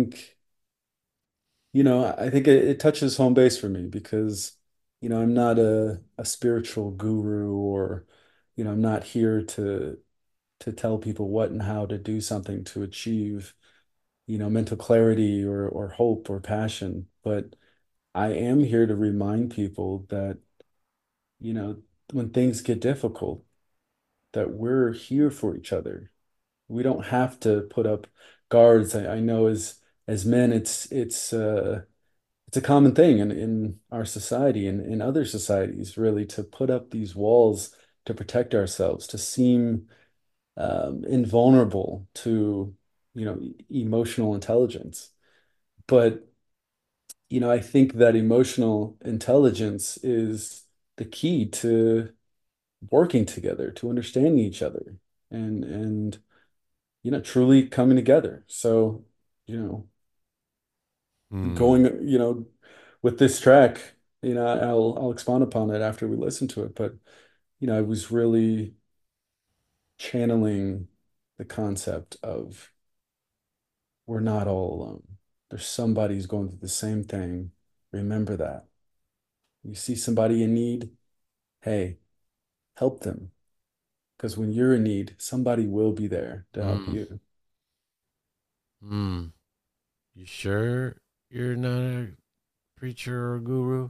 I think it touches home base for me because, I'm not a spiritual guru, or, I'm not here to tell people what and how to do something to achieve, mental clarity or hope or passion. But I am here to remind people that, you know, when things get difficult, that we're here for each other. We don't have to put up guards. I know as men, it's a common thing in our society and in other societies, really, to put up these walls to protect ourselves, to seem invulnerable to, emotional intelligence. But, I think that emotional intelligence is the key to working together, to understanding each other, and truly coming together. So, you know, Mm, going, with this track, I'll expound upon it after we listen to it. But, I was really channeling the concept of we're not all alone. There's somebody who's going through the same thing. Remember that. You see somebody in need, hey, help them. Because when you're in need, somebody will be there to help mm, you. mm. You sure you're not a preacher or guru?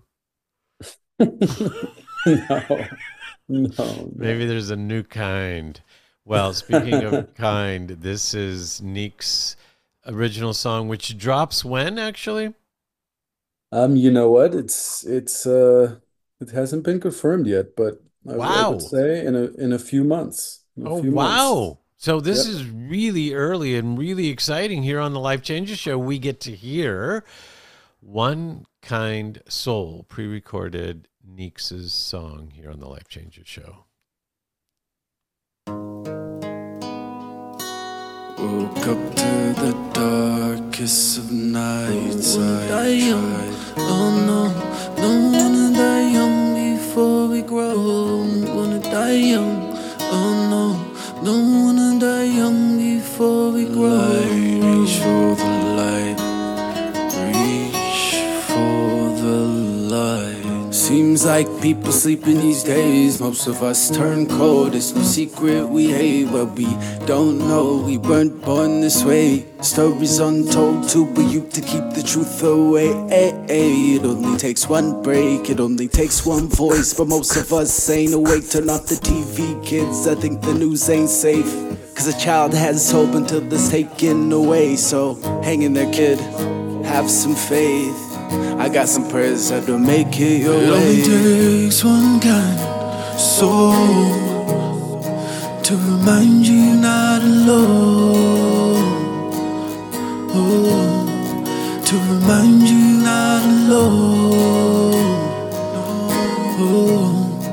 No, no, Maybe no. there's a new kind. Well, speaking of kind, this is Neek's original song, which drops when actually? You know what? It hasn't been confirmed yet, but I would Wow. say in a few months. In a Oh, few months. wow. So this Yep. is really early and really exciting here on the Life Changes Show. We get to hear One Kind Soul, pre-recorded Neeks' song here on the Life Changes Show. Woke up to the darkest of nights. I tried. Oh no, don't wanna die young before we grow. Wanna die young. Oh no, don't wanna die young before we grow. Reach for the light. Reach for the light. Seems like people sleeping these days. Most of us turn cold. It's no secret we hate what we don't know. We weren't born this way. Stories untold too, but you to keep the truth away. It only takes one break. It only takes one voice. But most of us ain't awake. Turn off the TV, kids. I think the news ain't safe. Cause a child has hope until it's taken away. So hang in there, kid. Have some faith. I got some prayers that will make it your way. It only takes one kind soul to remind you you're not alone. Oh, to remind you you're not alone. Oh,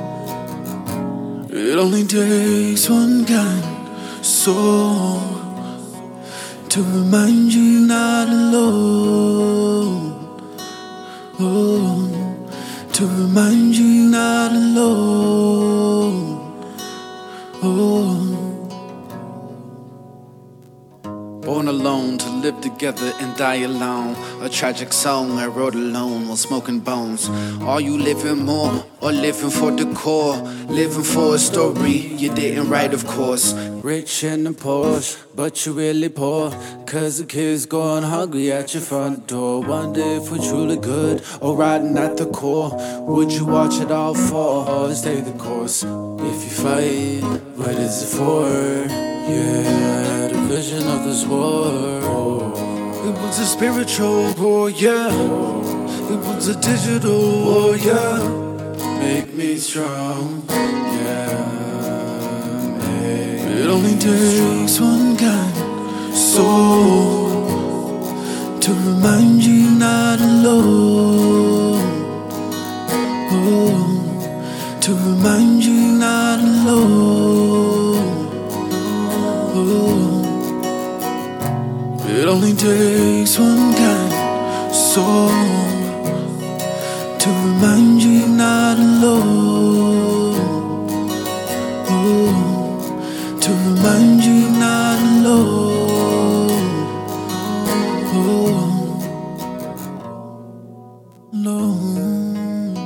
it only takes one kind soul to remind you you're not alone. Oh, to remind you you're not alone. Oh, born alone to live together and die alone. A tragic song I wrote alone while smoking bones. Are you living more or living for the core? Living for a story you didn't write, of course. Rich and a Porsche, but you're really poor. Cause the kids going hungry at your front door. Wonder if we're truly good or riding at the core. Would you watch it all fall or stay the course? If you fight, what is it for? Yeah, I had a vision of this war. It was a spiritual war, yeah. It was a digital war, yeah. Make me strong, yeah. It only takes one kind soul to remind you you're not alone. Oh, to remind you you're not alone. Oh, it only takes one kind soul to remind you you're not alone. Oh, to remind you you're not alone. Oh, alone.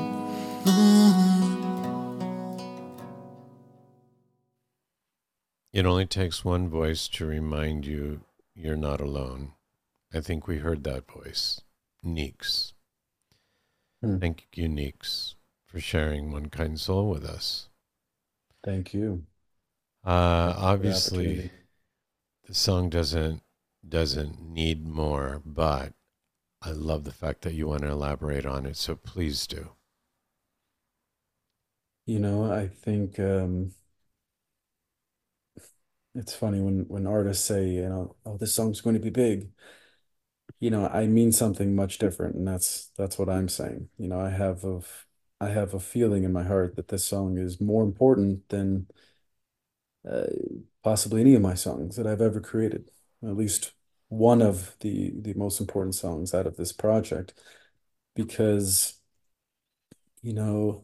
It only takes one voice to remind you you're not alone. I think we heard that voice. Neeks. Thank you, Neeks, for sharing One Kind Soul with us. Thank you. Obviously, the song doesn't need more, but I love the fact that you want to elaborate on it, so please do. You know, I think it's funny when artists say, you know, oh, this song's going to be big. You know, I mean something much different, and that's what I'm saying. You know, I have a feeling in my heart that this song is more important than possibly any of my songs that I've ever created. At least one of the most important songs out of this project, because, you know,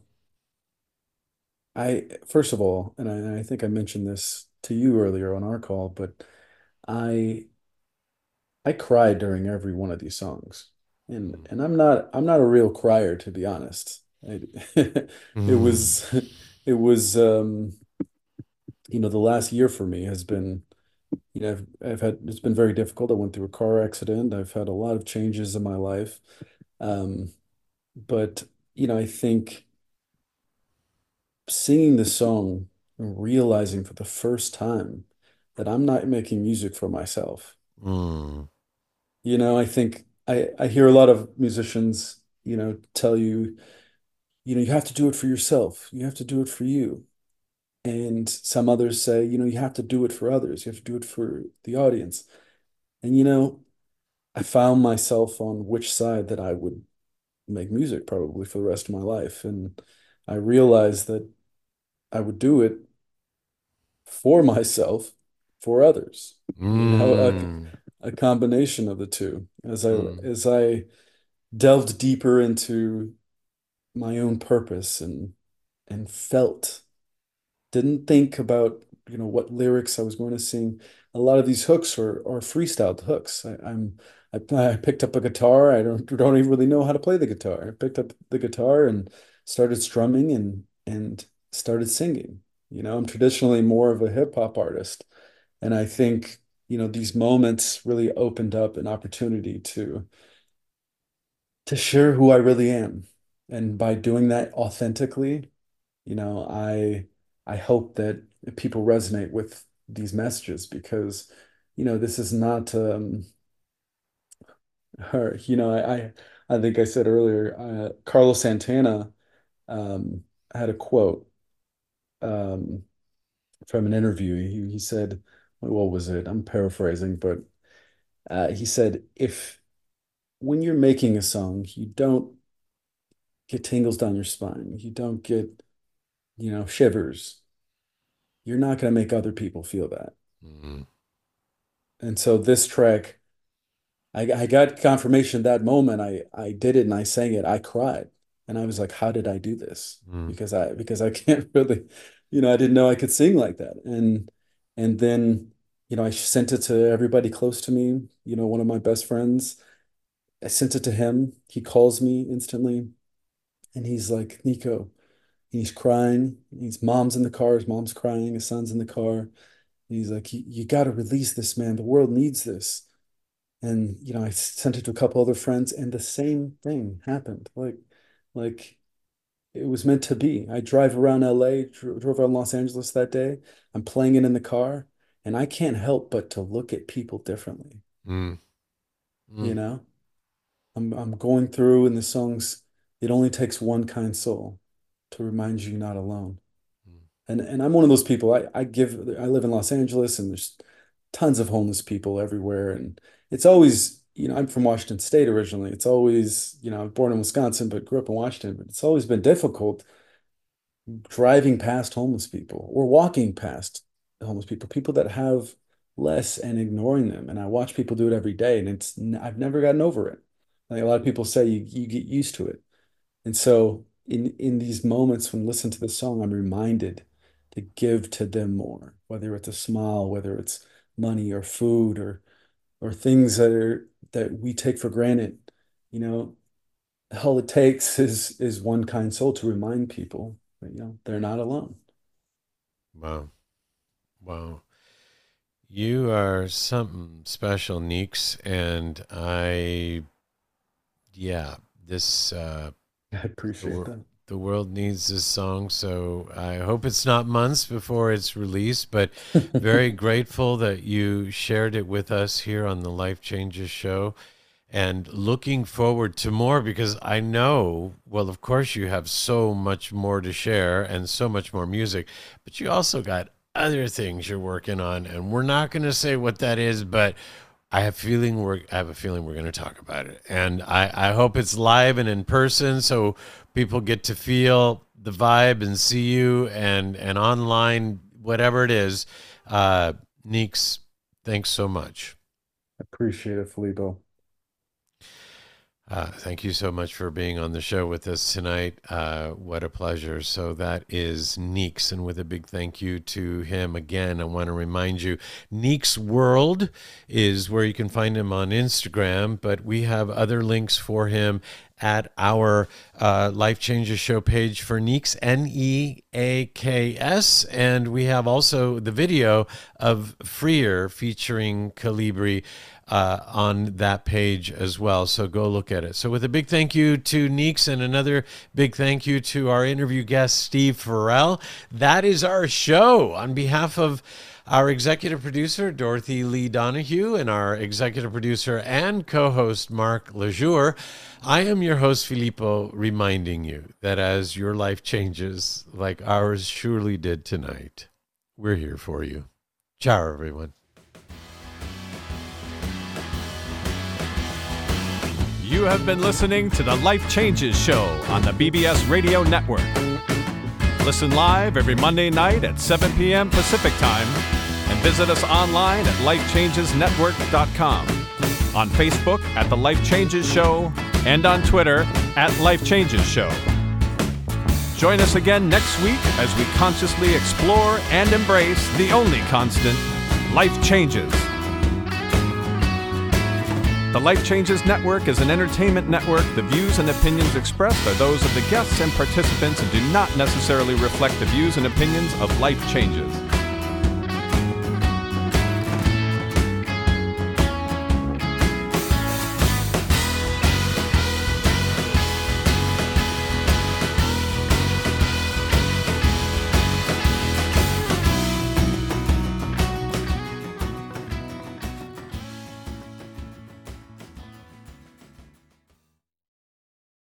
I first of all, and I think I mentioned this to you earlier on our call, but I I cried during every one of these songs, and I'm not a real crier, to be honest. It was it was you know, the last year for me has been, you know, I've had, it's been very difficult. I went through a car accident. I've had a lot of changes in my life. Um, but, you know, I think singing the song and realizing for the first time that I'm not making music for myself. Mm. You know, I think I hear a lot of musicians, you know, tell you, you know, you have to do it for yourself. You have to do it for you. And some others say, you have to do it for others. You have to do it for the audience. And I found myself on which side that I would make music probably for the rest of my life. And I realized that I would do it for myself, for others. A combination of the two. As I delved deeper into my own purpose and felt, didn't think about what lyrics I was going to sing. A lot of these hooks are freestyled hooks. I picked up a guitar. I don't even really know how to play the guitar. I picked up the guitar and started strumming and started singing. I'm traditionally more of a hip hop artist, and I think these moments really opened up an opportunity to share who I really am, and by doing that authentically, I hope that people resonate with these messages because this is not her. I think I said earlier, Carlos Santana had a quote from an interview. He said, what was it? I'm paraphrasing, but he said, if when you're making a song, you don't get tingles down your spine, you don't get, shivers, you're not going to make other people feel that. Mm-hmm. And so this track, I got confirmation that moment. I did it and I sang it. I cried. And I was like, how did I do this? Because I can't really, I didn't know I could sing like that. And then, I sent it to everybody close to me, one of my best friends. I sent it to him. He calls me instantly and he's like, Nico, and he's crying. His mom's in the car. His mom's crying. His son's in the car. And he's like, you got to release this, man. The world needs this. And, I sent it to a couple other friends and the same thing happened. Like it was meant to be. I drive around LA, drove around Los Angeles that day. I'm playing it in the car and I can't help but to look at people differently. I'm going through in the songs, it only takes one kind soul to remind you you're not alone. And I'm one of those people. I live in Los Angeles and there's tons of homeless people everywhere. And it's always, I'm from Washington State originally. It's always, I'm born in Wisconsin, but grew up in Washington. But it's always been difficult driving past homeless people or walking past homeless people, people that have less and ignoring them. And I watch people do it every day and I've never gotten over it. Like a lot of people say you get used to it. And so in these moments when I listen to the song, I'm reminded to give to them more, whether it's a smile, whether it's money or food or things that we take for granted. All it takes is one kind soul to remind people that, they're not alone. Wow. You are something special, Neeks, and I appreciate that. The world needs this song, so I hope it's not months before it's released, but very grateful that you shared it with us here on the Life Changes Show, and looking forward to more because I know, well, of course you have so much more to share and so much more music, but you also got other things you're working on, and we're not going to say what that is, but I have a feeling we're going to talk about it, and I hope it's live and in person so people get to feel the vibe and see you and online, whatever it is. Neeks, thanks so much. Appreciate it, Filippo. Thank you so much for being on the show with us tonight. What a pleasure. So that is Neeks, and with a big thank you to him. Again, I want to remind you, Neeks World is where you can find him on Instagram, but we have other links for him at our Life Changes Show page for Neeks, Neaks, and we have also the video of Freer featuring Calibri on that page as well. So go look at it. So with a big thank you to Neeks and another big thank you to our interview guest, Steve Farrell. That is our show. On behalf of Our executive producer, Dorothy Lee Donahue, and our executive producer and co-host, Mark Lejour. I am your host, Filippo, reminding you that as your life changes, like ours surely did tonight, we're here for you. Ciao, everyone. You have been listening to the Life Changes Show on the BBS Radio Network. Listen live every Monday night at 7 p.m. Pacific Time and visit us online at lifechangesnetwork.com, on Facebook at The Life Changes Show, and on Twitter at Life Changes Show. Join us again next week as we consciously explore and embrace the only constant, life changes. The Life Changes Network is an entertainment network. The views and opinions expressed are those of the guests and participants and do not necessarily reflect the views and opinions of Life Changes.